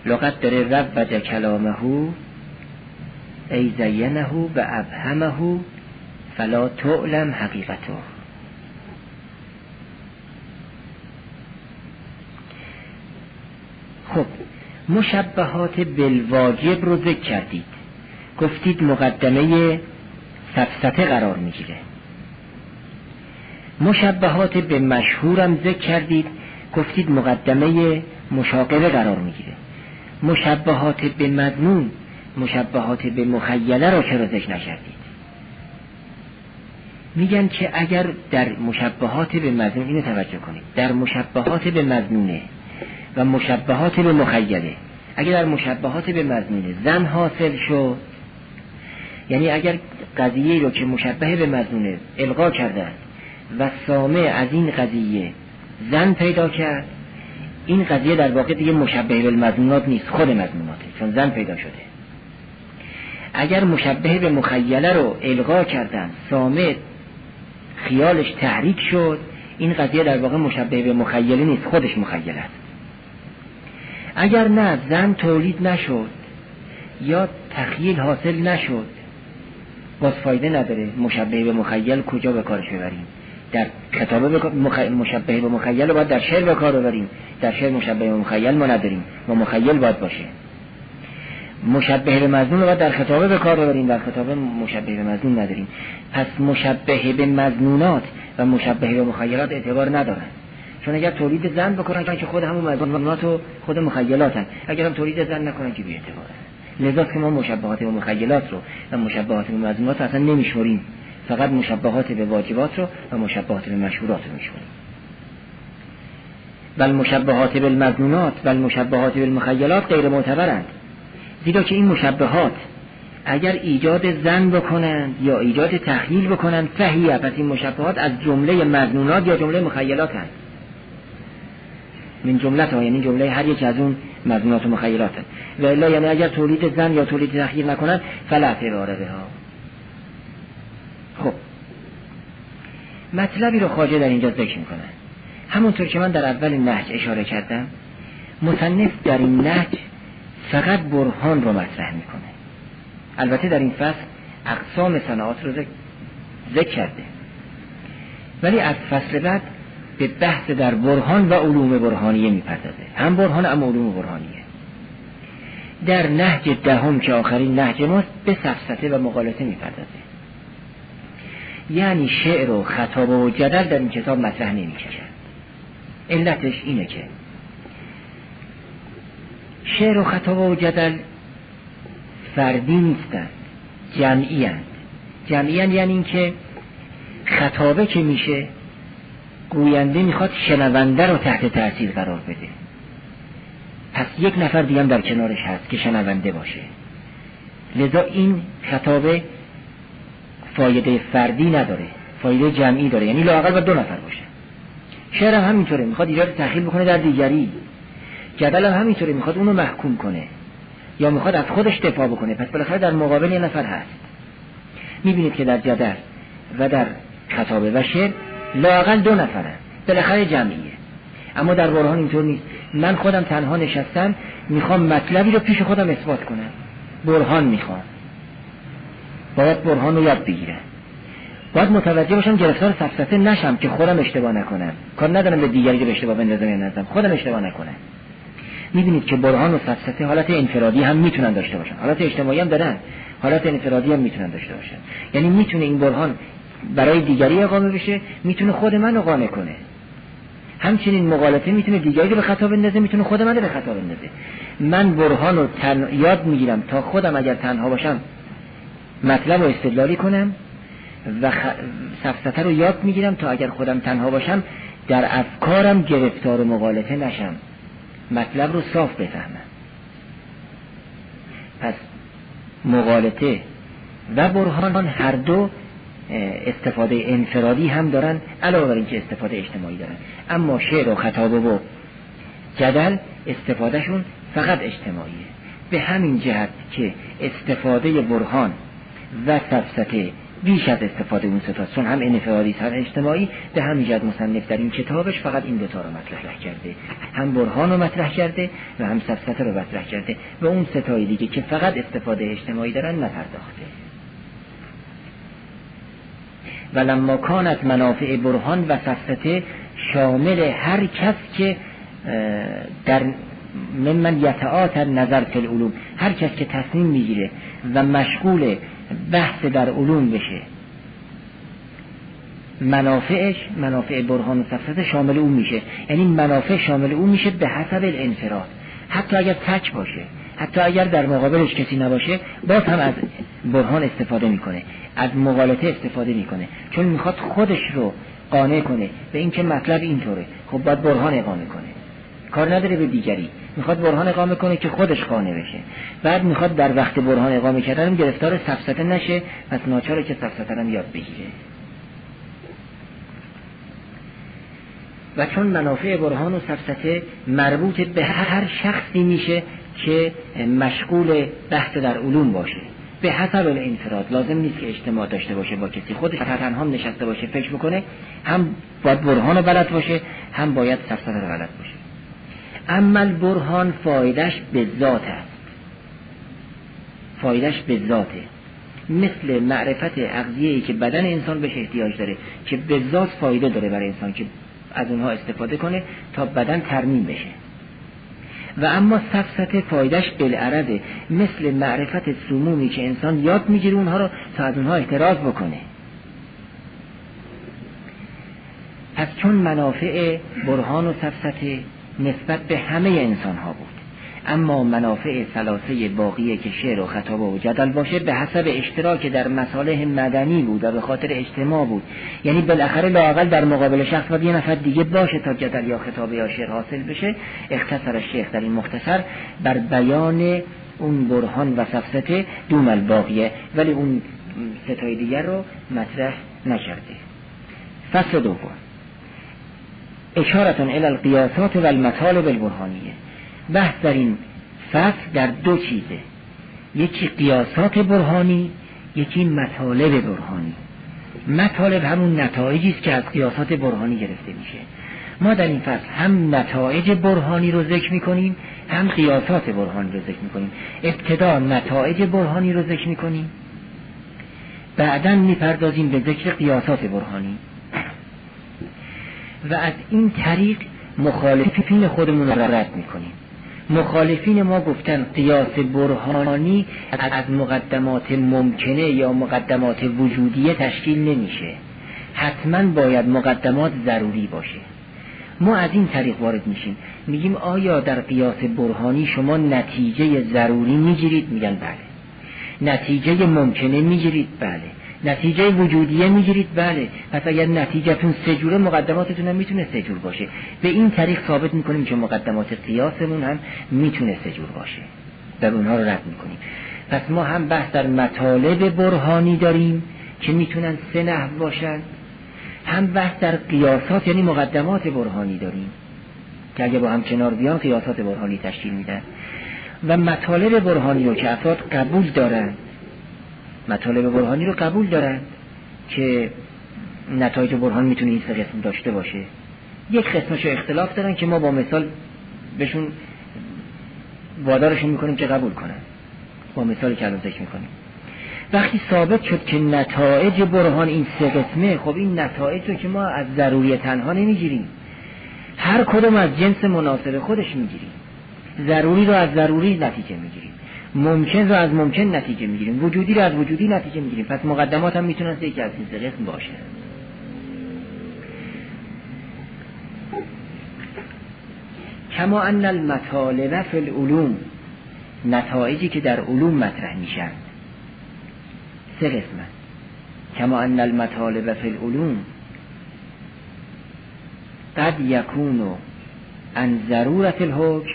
لغت داره روج کلامه ای زینه و ابهمه فلا تعلم حقیقته. خب مشبهات بالواجب رو ذکر کردید، گفتید مقدمه سفسطه قرار میگیره. مشبهات به مشهورم ذکر کردید، گفتید مقدمه مشاقبه قرار میگیره. مشبهات به مضمون، مشبهات به مخیله را چرا ذکر نکردید؟ میگن که اگر در مشبهات به مضمون، اینو توجه کنید، در مشبهات به مضمونه و مشبهات به مخیله، اگر در مشبهات به مضمونه زن حاصل شد، یعنی اگر قضیه رو که مشبه به مضمونه القا کردن و سامع از این قضیه زن پیدا کرد، این قضیه در واقع دیگه مشبه به مضمونات نیست، خود مضموناته، چون زن پیدا شده. اگر مشبه به مخیله رو القا کردن، سامع خیالش تحریک شد، این قضیه در واقع مشبه به مخیله نیست، خودش مخیله است. اگر نه زن تولید نشد یا تخیل حاصل نشد، باز فایده نداره مشبه به مخیل کجا به کارش ببریم؟ در کتابه بک... مخ... مشبه به مخیل رو باید در شعر به کار ببریم، در شعر مشبه به مخیل ما نداریم، ما مخیل باید باشه. مشبه به مضمون رو باید در خطابه به کار ببریم، در خطابه مشبه به مضمون نداریم. پس مشبه به مضمونات و مشبه به مخیلات اعتبار ندارن، چون اگر تولید زن بکنن که خود همون مضمونات و خود مخیلاتن، اگر هم تولید زن نکنن که بی اعتبارن. لذا که ما مشبهات به مخیلات رو و مشبهات به مضمونات اصلا نمیشمریم، فقط مشبهات به واجبات رو و مشبهات به مشهورات رو میشمریم. بل مشبهات بالمضمونات و المشبهات بالمخیلات غیر معتبرند، زیرا که این مشبهات اگر ایجاد زن بکنند یا ایجاد تخیل بکنند فهیه، پس این مشبهات از جمله مضمونات یا جمله مخیلات هست. من جمله ها، یعنی جمله هر یک از اون مضمونات و مخیلات هست. و الا یعنی اگر تولید زن یا تولید تخیل نکنند فلا اعتبار بها. خب مطلبی رو خواجه در اینجا ذکر میکنن. همونطور که من در اول نهج اشاره کردم، مصنف در این نهج فقط برهان رو مطرح میکنه. البته در این فصل اقسام صناعات رو ذکر کرده، ولی از فصل بعد به بحث در برهان و علوم برهانیه میپردازه، هم برهان هم علوم برهانیه. در نهج دهم که آخرین نهج ماست به سفسطه و مغالطه میپردازه. یعنی شعر و خطابه و جدل در این کتاب مطرح نمیکشد. علتش اینه که شعر و خطابه و جدل فردی نیستند، جمعی هستند. جمعی هستند یعنی این که خطابه که میشه گوینده میخواد شنونده رو تحت تاثیر قرار بده، پس یک نفر دیگه هم در کنارش هست که شنونده باشه. لذا این خطابه فایده فردی نداره، فایده جمعی داره، یعنی لااقل باید دو نفر باشه. شعر هم همینطوره، میخواد ایجاد تخیل بکنه در دیگری. جدل هم همینطوره، میخواد اونو محکوم کنه یا میخواد از خودش دفاع بکنه، پس بالاخره در مقابل یه نفر هست. میبینید که در جدل و در خطابه و شعر لااقل دو نفرن، بالاخره جمعیه. اما در برهان اینطور نیست. من خودم تنها نشستم میخوام مطلبی رو پیش خودم اثبات کنم، برهان میخوام، باید برهان رو یاد بگیرم، باید متوجه باشم گرفتار سفسطه نشم که خودم اشتباه نکنم، کار ندارم به دیگری که به اشتباه بندازم یا نندازم، خودم اشتباه نکنم. میبینید که برهان و سفسطه حالت انفرادی هم میتونن داشته باشن، حالت اجتماعی هم دارن، حالت انفرادی هم میتونن داشته باشن. یعنی میتونه این برهان برای دیگری اقامه بشه، میتونه خود من رو قانع کنه. همچنین مغالطه میتونه دیگری رو به خطا بندازه، میتونه خود من رو به خطا بندازه. من برهان رو تن... یاد میگیرم تا خودم اگر تنها باشم مطلب رو استدلالی کنم و خ... سفسطه رو یاد میگیرم تا اگر خودم تنها باشم در افکارم گرفتار و مغالطه نشم، مطلب رو صاف بفهمم. پس مغالطه و برهان هر دو استفاده انفرادی هم دارن، علاوه بر اینکه استفاده اجتماعی دارن. اما شعر و خطابه و جدل استفادهشون فقط اجتماعیه. به همین جهت که استفاده برهان و سفسطه بیش از استفاده اون سه تا، چون هم انفرادی هم اجتماعی. به همین جهت مصنف در این کتابش فقط این دو تا رو مطرح کرده، هم برهان رو مطرح کرده و هم سفسطه رو مطرح کرده و اون سه تای دیگه که فقط استفاده اجتماعی دارن نپرداخته. ولما کانت منافع برهان و سفسطه شامل هر کس که در ممن یتعاطی نظر فی العلوم، هر کس که تصمیم میگیره و مشغول بحث در علوم بشه، منافعش، منافع برهان و سفسطه شامل اون میشه. یعنی منافع شامل اون میشه به حسب الانفراد، حتی اگر تک باشه، حتی اگر در مقابلش کسی نباشه، باز هم از برهان استفاده میکنه، از مغالطه استفاده میکنه، چون میخواد خودش رو قانع کنه به اینکه مطلب اینطوره. خب باید برهان اقامه کنه، کار نداره به دیگری، میخواد برهان اقامه کنه که خودش قانع بشه. بعد میخواد در وقت برهان اقامه کردن گرفتار سفسطه نشه، پس ناچاره که سفسطه هم یاد بگیره. و چون منافع برهان و سفسطه مربوط به هر شخصی میشه که مشغول بحث در علوم باشه، به حسب الانفراد، لازم نیست که اجتماع داشته باشه با کسی، خودش تنها نشسته باشه فکر بکنه، هم باید برهان رو بلد باشه، هم باید سفسطه رو بلد باشه. اما برهان فایدهش به ذات است، فایدهش به ذاته، مثل معرفت اغذیه‌ای که بدن انسان بهش احتیاج داره، که به ذات فایده داره برای انسان که از اونها استفاده کنه تا بدن ترمیم بشه. و اما سفسطه فایدهش بالعرضه، مثل معرفت سمومی که انسان یاد میگیره اونها رو تا از اونها احتراز بکنه. پس چون منافع برهان و سفسطه نسبت به همه انسان ها بود، اما منافع ثلاثه باقیه که شعر و خطابه و جدل باشه به حسب اشتراک در مصالح مدنی بود و به خاطر اجتماع بود. یعنی بالاخره لااقل در مقابل شخص باید یه نفر دیگه باشه تا جدل یا خطابه یا شعر حاصل بشه. اختصر الشیخ در این مختصر بر بیان اون برهان و سفسطه دوم الباقیه، ولی اون ستای دیگر رو مطرح نکرده. فصل دوم، اشارتون الی القیاسات و المطالب البرهانیه. بحث در این فصل در دو چیزه، یکی قیاسات برهانی، یکی مطالب برهانی. مطالب همون نتایجی است که از قیاسات برهانی گرفته میشه. ما در این فصل هم نتایج برهانی رو ذکر میکنیم، هم قیاسات برهانی رو ذکر میکنیم. ابتدا نتایج برهانی رو ذکر میکنیم، بعداً میپردازیم به ذکر قیاسات برهانی و از این طریق مخالفین خودمون رو رد میکنیم. مخالفین ما گفتن قیاس برهانی از مقدمات ممکنه یا مقدمات وجودیه تشکیل نمیشه، حتما باید مقدمات ضروری باشه. ما از این طریق وارد میشیم، میگیم آیا در قیاس برهانی شما نتیجه ضروری میگیرید؟ میگن بله. نتیجه ممکنه میگیرید؟ بله. نتیجه وجودیه میگیرید؟ بله. پس اگر نتیجهتون سه جوره، مقدماتتون هم میتونه سه جور باشه. به این طریق ثابت میکنیم که مقدمات قیاسمون هم میتونه سه جور باشه، در اونها رو رد میکنیم. پس ما هم بحث در مطالب برهانی داریم که میتونن سه نحو باشن، هم بحث در قیاسات یعنی مقدمات برهانی داریم که اگه با هم کنار بیان قیاسات برهانی تشکیل میدن. و مطالب برهانی رو که افراد قبول دارن، مطالب برهانی رو قبول دارن که نتایج برهان میتونه این سه قسم داشته باشه. یک قسمش رو اختلاف دارن که ما با مثال بهشون وادارشون میکنیم که قبول کنن، با مثالی که الان ذکر میکنیم. وقتی ثابت شد که نتایج برهان این سه قسمه، خب این نتایج رو که ما از ضروری تنها نمیگیریم، هر کدوم از جنس مناسب خودش میگیریم. ضروری رو از ضروری نتیجه میگیریم، ممکن رو از ممکن نتیجه میگیریم، وجودی رو از وجودی نتیجه میگیریم. پس مقدمات هم میتونن یکی از این سه قسم باشه. کما ان المطالب فی العلوم، نتایجی که در علوم مطرح میشن سه قسمه. کما ان المطالب فی العلوم قد یکون عن ضرورت الحکم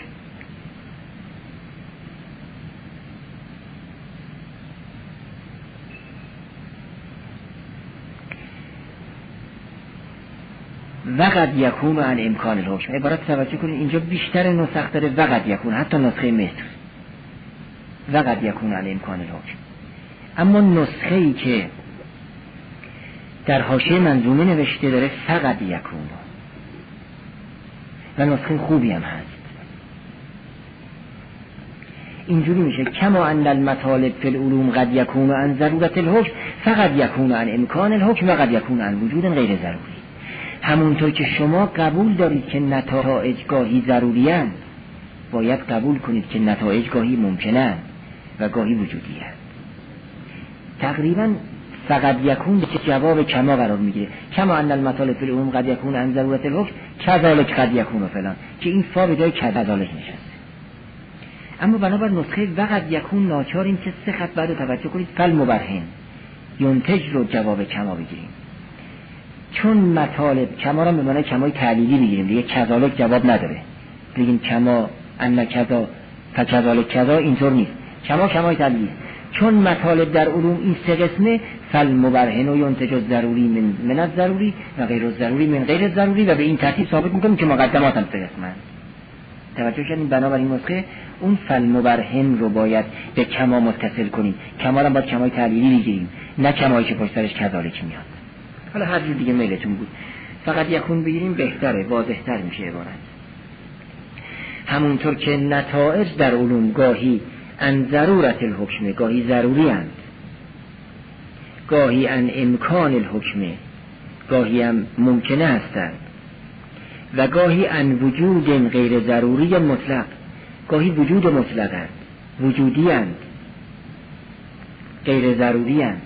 و قد یکون عن امکان الحکم. عبارت توجه کنید، اینجا بیشتر نسخ داره و قد یکون، حتی نسخه مصر و قد یکون عن امکان الحکم. اما نسخه ای که در حاشیه منظومه نوشته داره فقط یکون و نسخه خوبی هم هست. اینجوری میشه کما ان المطالب فی العلوم قد یکون عن ضرورت الحکم فقط یکون عن امکان الحکم و قد یکون عن وجود غیر ضروری. همونطور که شما قبول دارید که نتایج گاهی ضروری اند، باید قبول کنید که نتایج گاهی ممکنه و گاهی وجودی اند. تقریبا فقط یکون که جواب کما قرار میگیره، کما ان المطالب فی العلوم قد یکون عن ضرورت الحکم کذالک قد یکون و فلان، که این فا به جای کذالک نشسته. اما بنابر نسخه وقت یکون ناچاریم که سه خط بعد توجه کنید فل مبرهن ینتج رو جواب کما بگیریم، چون مطالب کما را به معنی کمای تعلیلی میگیریم دیگه، کذالک جواب نداره بگیم کما ان کذا فکذالک کذا، اینطور نیست. کما کمای تعلیلی، چون مطالب در علوم این سه قسمه فل مبرهن و ینتج ضروری من من الضروری و غیر ضروری من غیر ضروری، و به این ترتیب ثابت میکنیم که مقدمات هم سه قسمه. توجه کردین؟ بنابراین نسخه اون فل مبرهن رو باید به کما متصل کنیم، کما را باید کمای تعلیلی بگیریم، نه کمایی که پشت سرش کذالک میاد. حالا هر جور دیگه میلتون بود، فقط یکون بگیریم بهتره، واضح‌تر میشه عبارت. همونطور که نتایج در علوم گاهی ان ضرورت الحکم، گاهی ضروری اند، گاهی ان امکان الحکم، گاهی هم ممکنه هستند، و گاهی ان وجود غیر ضروری مطلق، گاهی وجود مطلق اند، وجودی اند، غیر ضروری اند.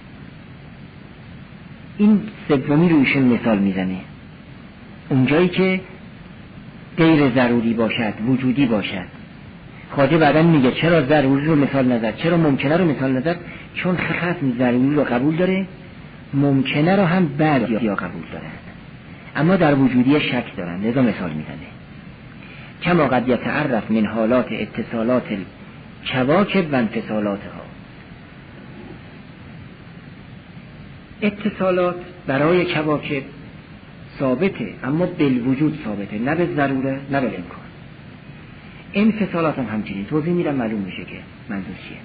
این سومی رو ایشون مثال میزنه، اونجایی که غیر ضروری باشد، وجودی باشد. خواجه بعداً میگه چرا ضروری رو مثال نظر، چرا ممکنه رو مثال نظر، چون ختم ضروری رو قبول داره، ممکنه رو هم بعد یا قبول داره، اما در وجودی شک دارن، لذا مثال میزنه. کما قد یتعرف من حالات اتصالات الکواکب و انفصالاتها. اتصالات برای کواکب ثابته، اما بالوجود ثابته، نه به ضروره نه به امکان. انفصالات هم همچنین، توضیح میدم معلوم میشه که منظور چیه.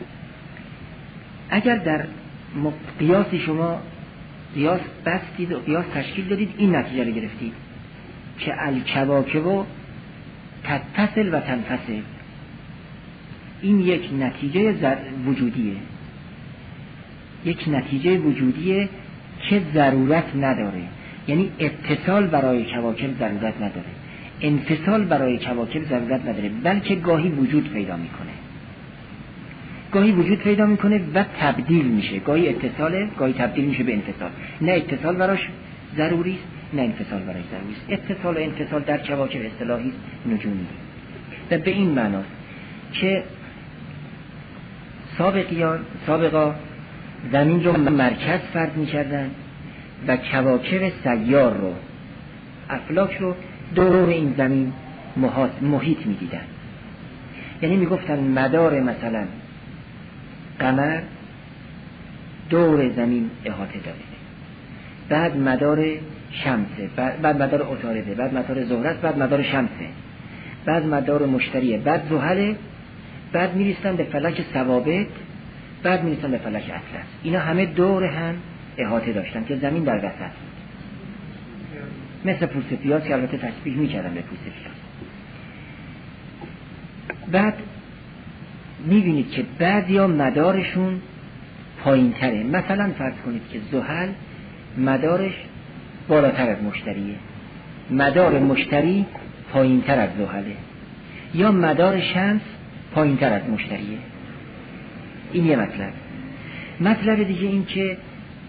اگر در قیاسی شما قیاس بستید و قیاس تشکیل دادید، این نتیجه رو گرفتید که الکواکب تتصل و تنفصل، این یک نتیجه وجودیه، یک نتیجه وجودیه که ضرورت نداره. یعنی اتصال برای کواکب ضرورت نداره، انفصال برای کواکب ضرورت نداره، بلکه گاهی وجود پیدا میکنه، گاهی وجود پیدا میکنه و تبدیل میشه، گاهی اتصاله، گاهی تبدیل میشه به انفصال. نه اتصال براش ضروری است، نه انفصال براش ضروری است. اتصال و انفصال در کواکب اصطلاحی نجومی و به این معناست که سابقیان سابقا زمین رو مرکز فرض میکردن و کواکب سیار رو، افلاک رو دور این زمین محیط میدیدن. یعنی میگفتن مدار مثلا قمر دور زمین احاطه داره، بعد مدار شمسه، بعد مدار عطارده، بعد مدار زهره، بعد مدار شمسه، بعد مدار مشتریه، بعد زحل، بعد میرسن به فلک ثوابت، بعد میرسن به فلک اطلس. اینا همه دور هم احاطه داشتن که زمین در وسط، مثل پوست پیاز که البته تشبیه میکردن به پوست پیاز. بعد میبینید که بعضیا مدارشون پایین تره، مثلا فرض کنید که زحل مدارش بالاتر از مشتریه، مدار مشتری پایین تر از زحله، یا مدار شمس پایین تر از مشتریه. این یه مطلب. مطلب دیگه این که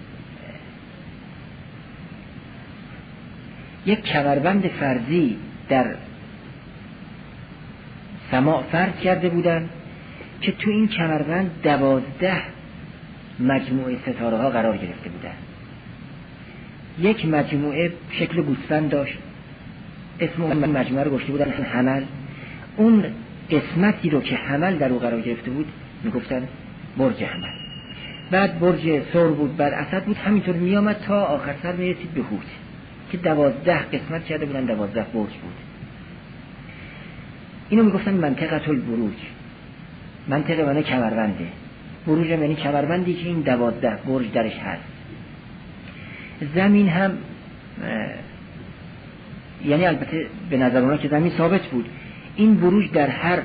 یک کمربند فرضی در سماع فرض کرده بودن که تو این کمربند دوازده مجموعه ستاره ها قرار گرفته بودن. یک مجموعه شکل گوسفند داشت، اسم اون مجموعه رو گذاشته بودن حمل. اون قسمتی رو که حمل در او قرار گرفته بود میگفتن برج حمل. بعد برج ثور بود، بعد اسد بود، همینطور میامد تا آخر سر میرسید به هوت که دوازده قسمت کرده بودن، دوازده برج بود. اینو میگفتن منطقه البروج. منطقه معنی کمربنده، بروج یعنی کمربندی که این دوازده برج درش هست. زمین هم یعنی البته به نظر اونا که زمین ثابت بود، این بروج در هر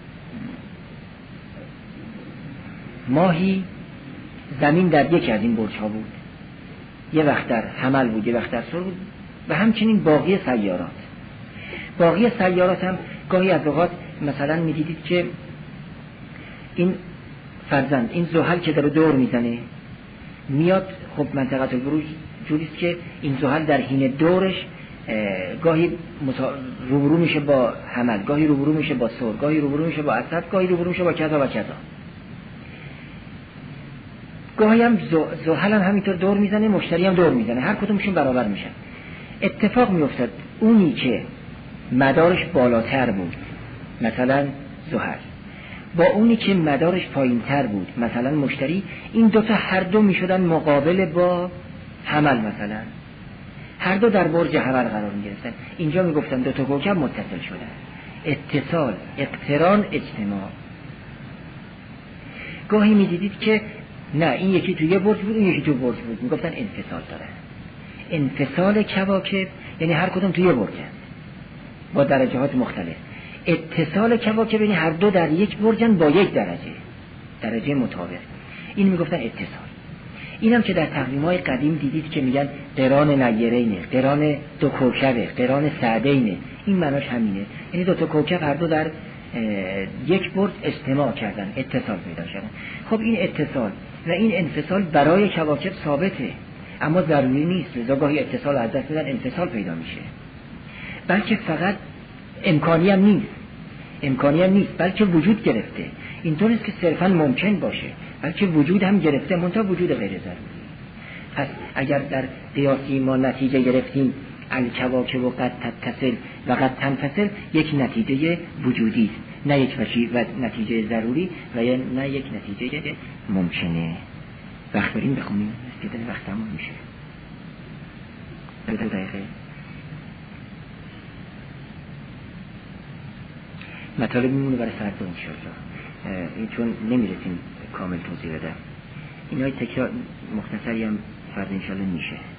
ماهی زمین در یکی از این برج ها بود، یه وقت در حمل بود، یه وقت در ثور بود، و همچنین باقی سیارات. باقی سیارات هم گاهی از اوقات مثلا می‌دیدید که این فرزند این زحل که داره دور میزنه میاد، خب منطقه البروج جوریست که این زحل در حین دورش گاهی متا... روبرو میشه با حمل، گاهی روبرو میشه با ثور، گاهی روبرو میشه با اسد، گاهی روبرو میشه با کذا و کذا. گاهی هم زحل هم همینطور دور میزنه، مشتری هم دور میزنه، هر کدومشون برابر میشن. اتفاق میافتاد اونی که مدارش بالاتر بود مثلا زحل با اونی که مدارش پایینتر بود مثلا مشتری، این دوتا هر دو میشدن مقابل با حمل، مثلا هر دو در برج حمل قرار میگرفتن. اینجا میگفتن دو تا کوکب متصل شدن، اتصال، اقتران، اجتماع. گاهی میدیدید که نه این یکی تو یه برج بود اون یکی تو برج بود، میگفتن انفصال دارن. انفصال کواکب یعنی هر کدوم تو یه برجن با درجات مختلف. اتصال کواکب یعنی هر دو در یک برجن با یک درجه درجه مطابق، این میگفتن اتصال. اینم که در تقویم‌های قدیم دیدید که میگن قران نیرینه، قران دو کوکبه، قران سعدینه، این معناش همینه، یعنی دو تا کوکب هر دو در یک برج اجتماع کردن، اتصال پیدا کردن. خب این اتصال و این انفصال برای کواکب ثابته، اما ضروری نیست، لذا گاهی اتصال از دست میدن انفصال پیدا میشه، بلکه فقط امکانی هم نیست، امکانی هم نیست بلکه وجود گرفته. اینطور است که صرفا ممکن باشه، بلکه وجود هم گرفته، منتها وجود غیر ضروری. پس اگر در قیاسی ما نتیجه گرفتیم الکواکب و قد تتصل و قد تنفصل، یک نتیجه وجودی است، نه یک و نتیجه ضروری و یا نه یک نتیجه ممکنه. وقت بریم بخونیم، است که وقت تمام میشه. دو دقیقه مطالب میمونه برای فردا انشاءالله، این چون نمیرسیم کامل توضیح بدم. اینهای تکرار مختصری هم فردا انشاءالله میشه.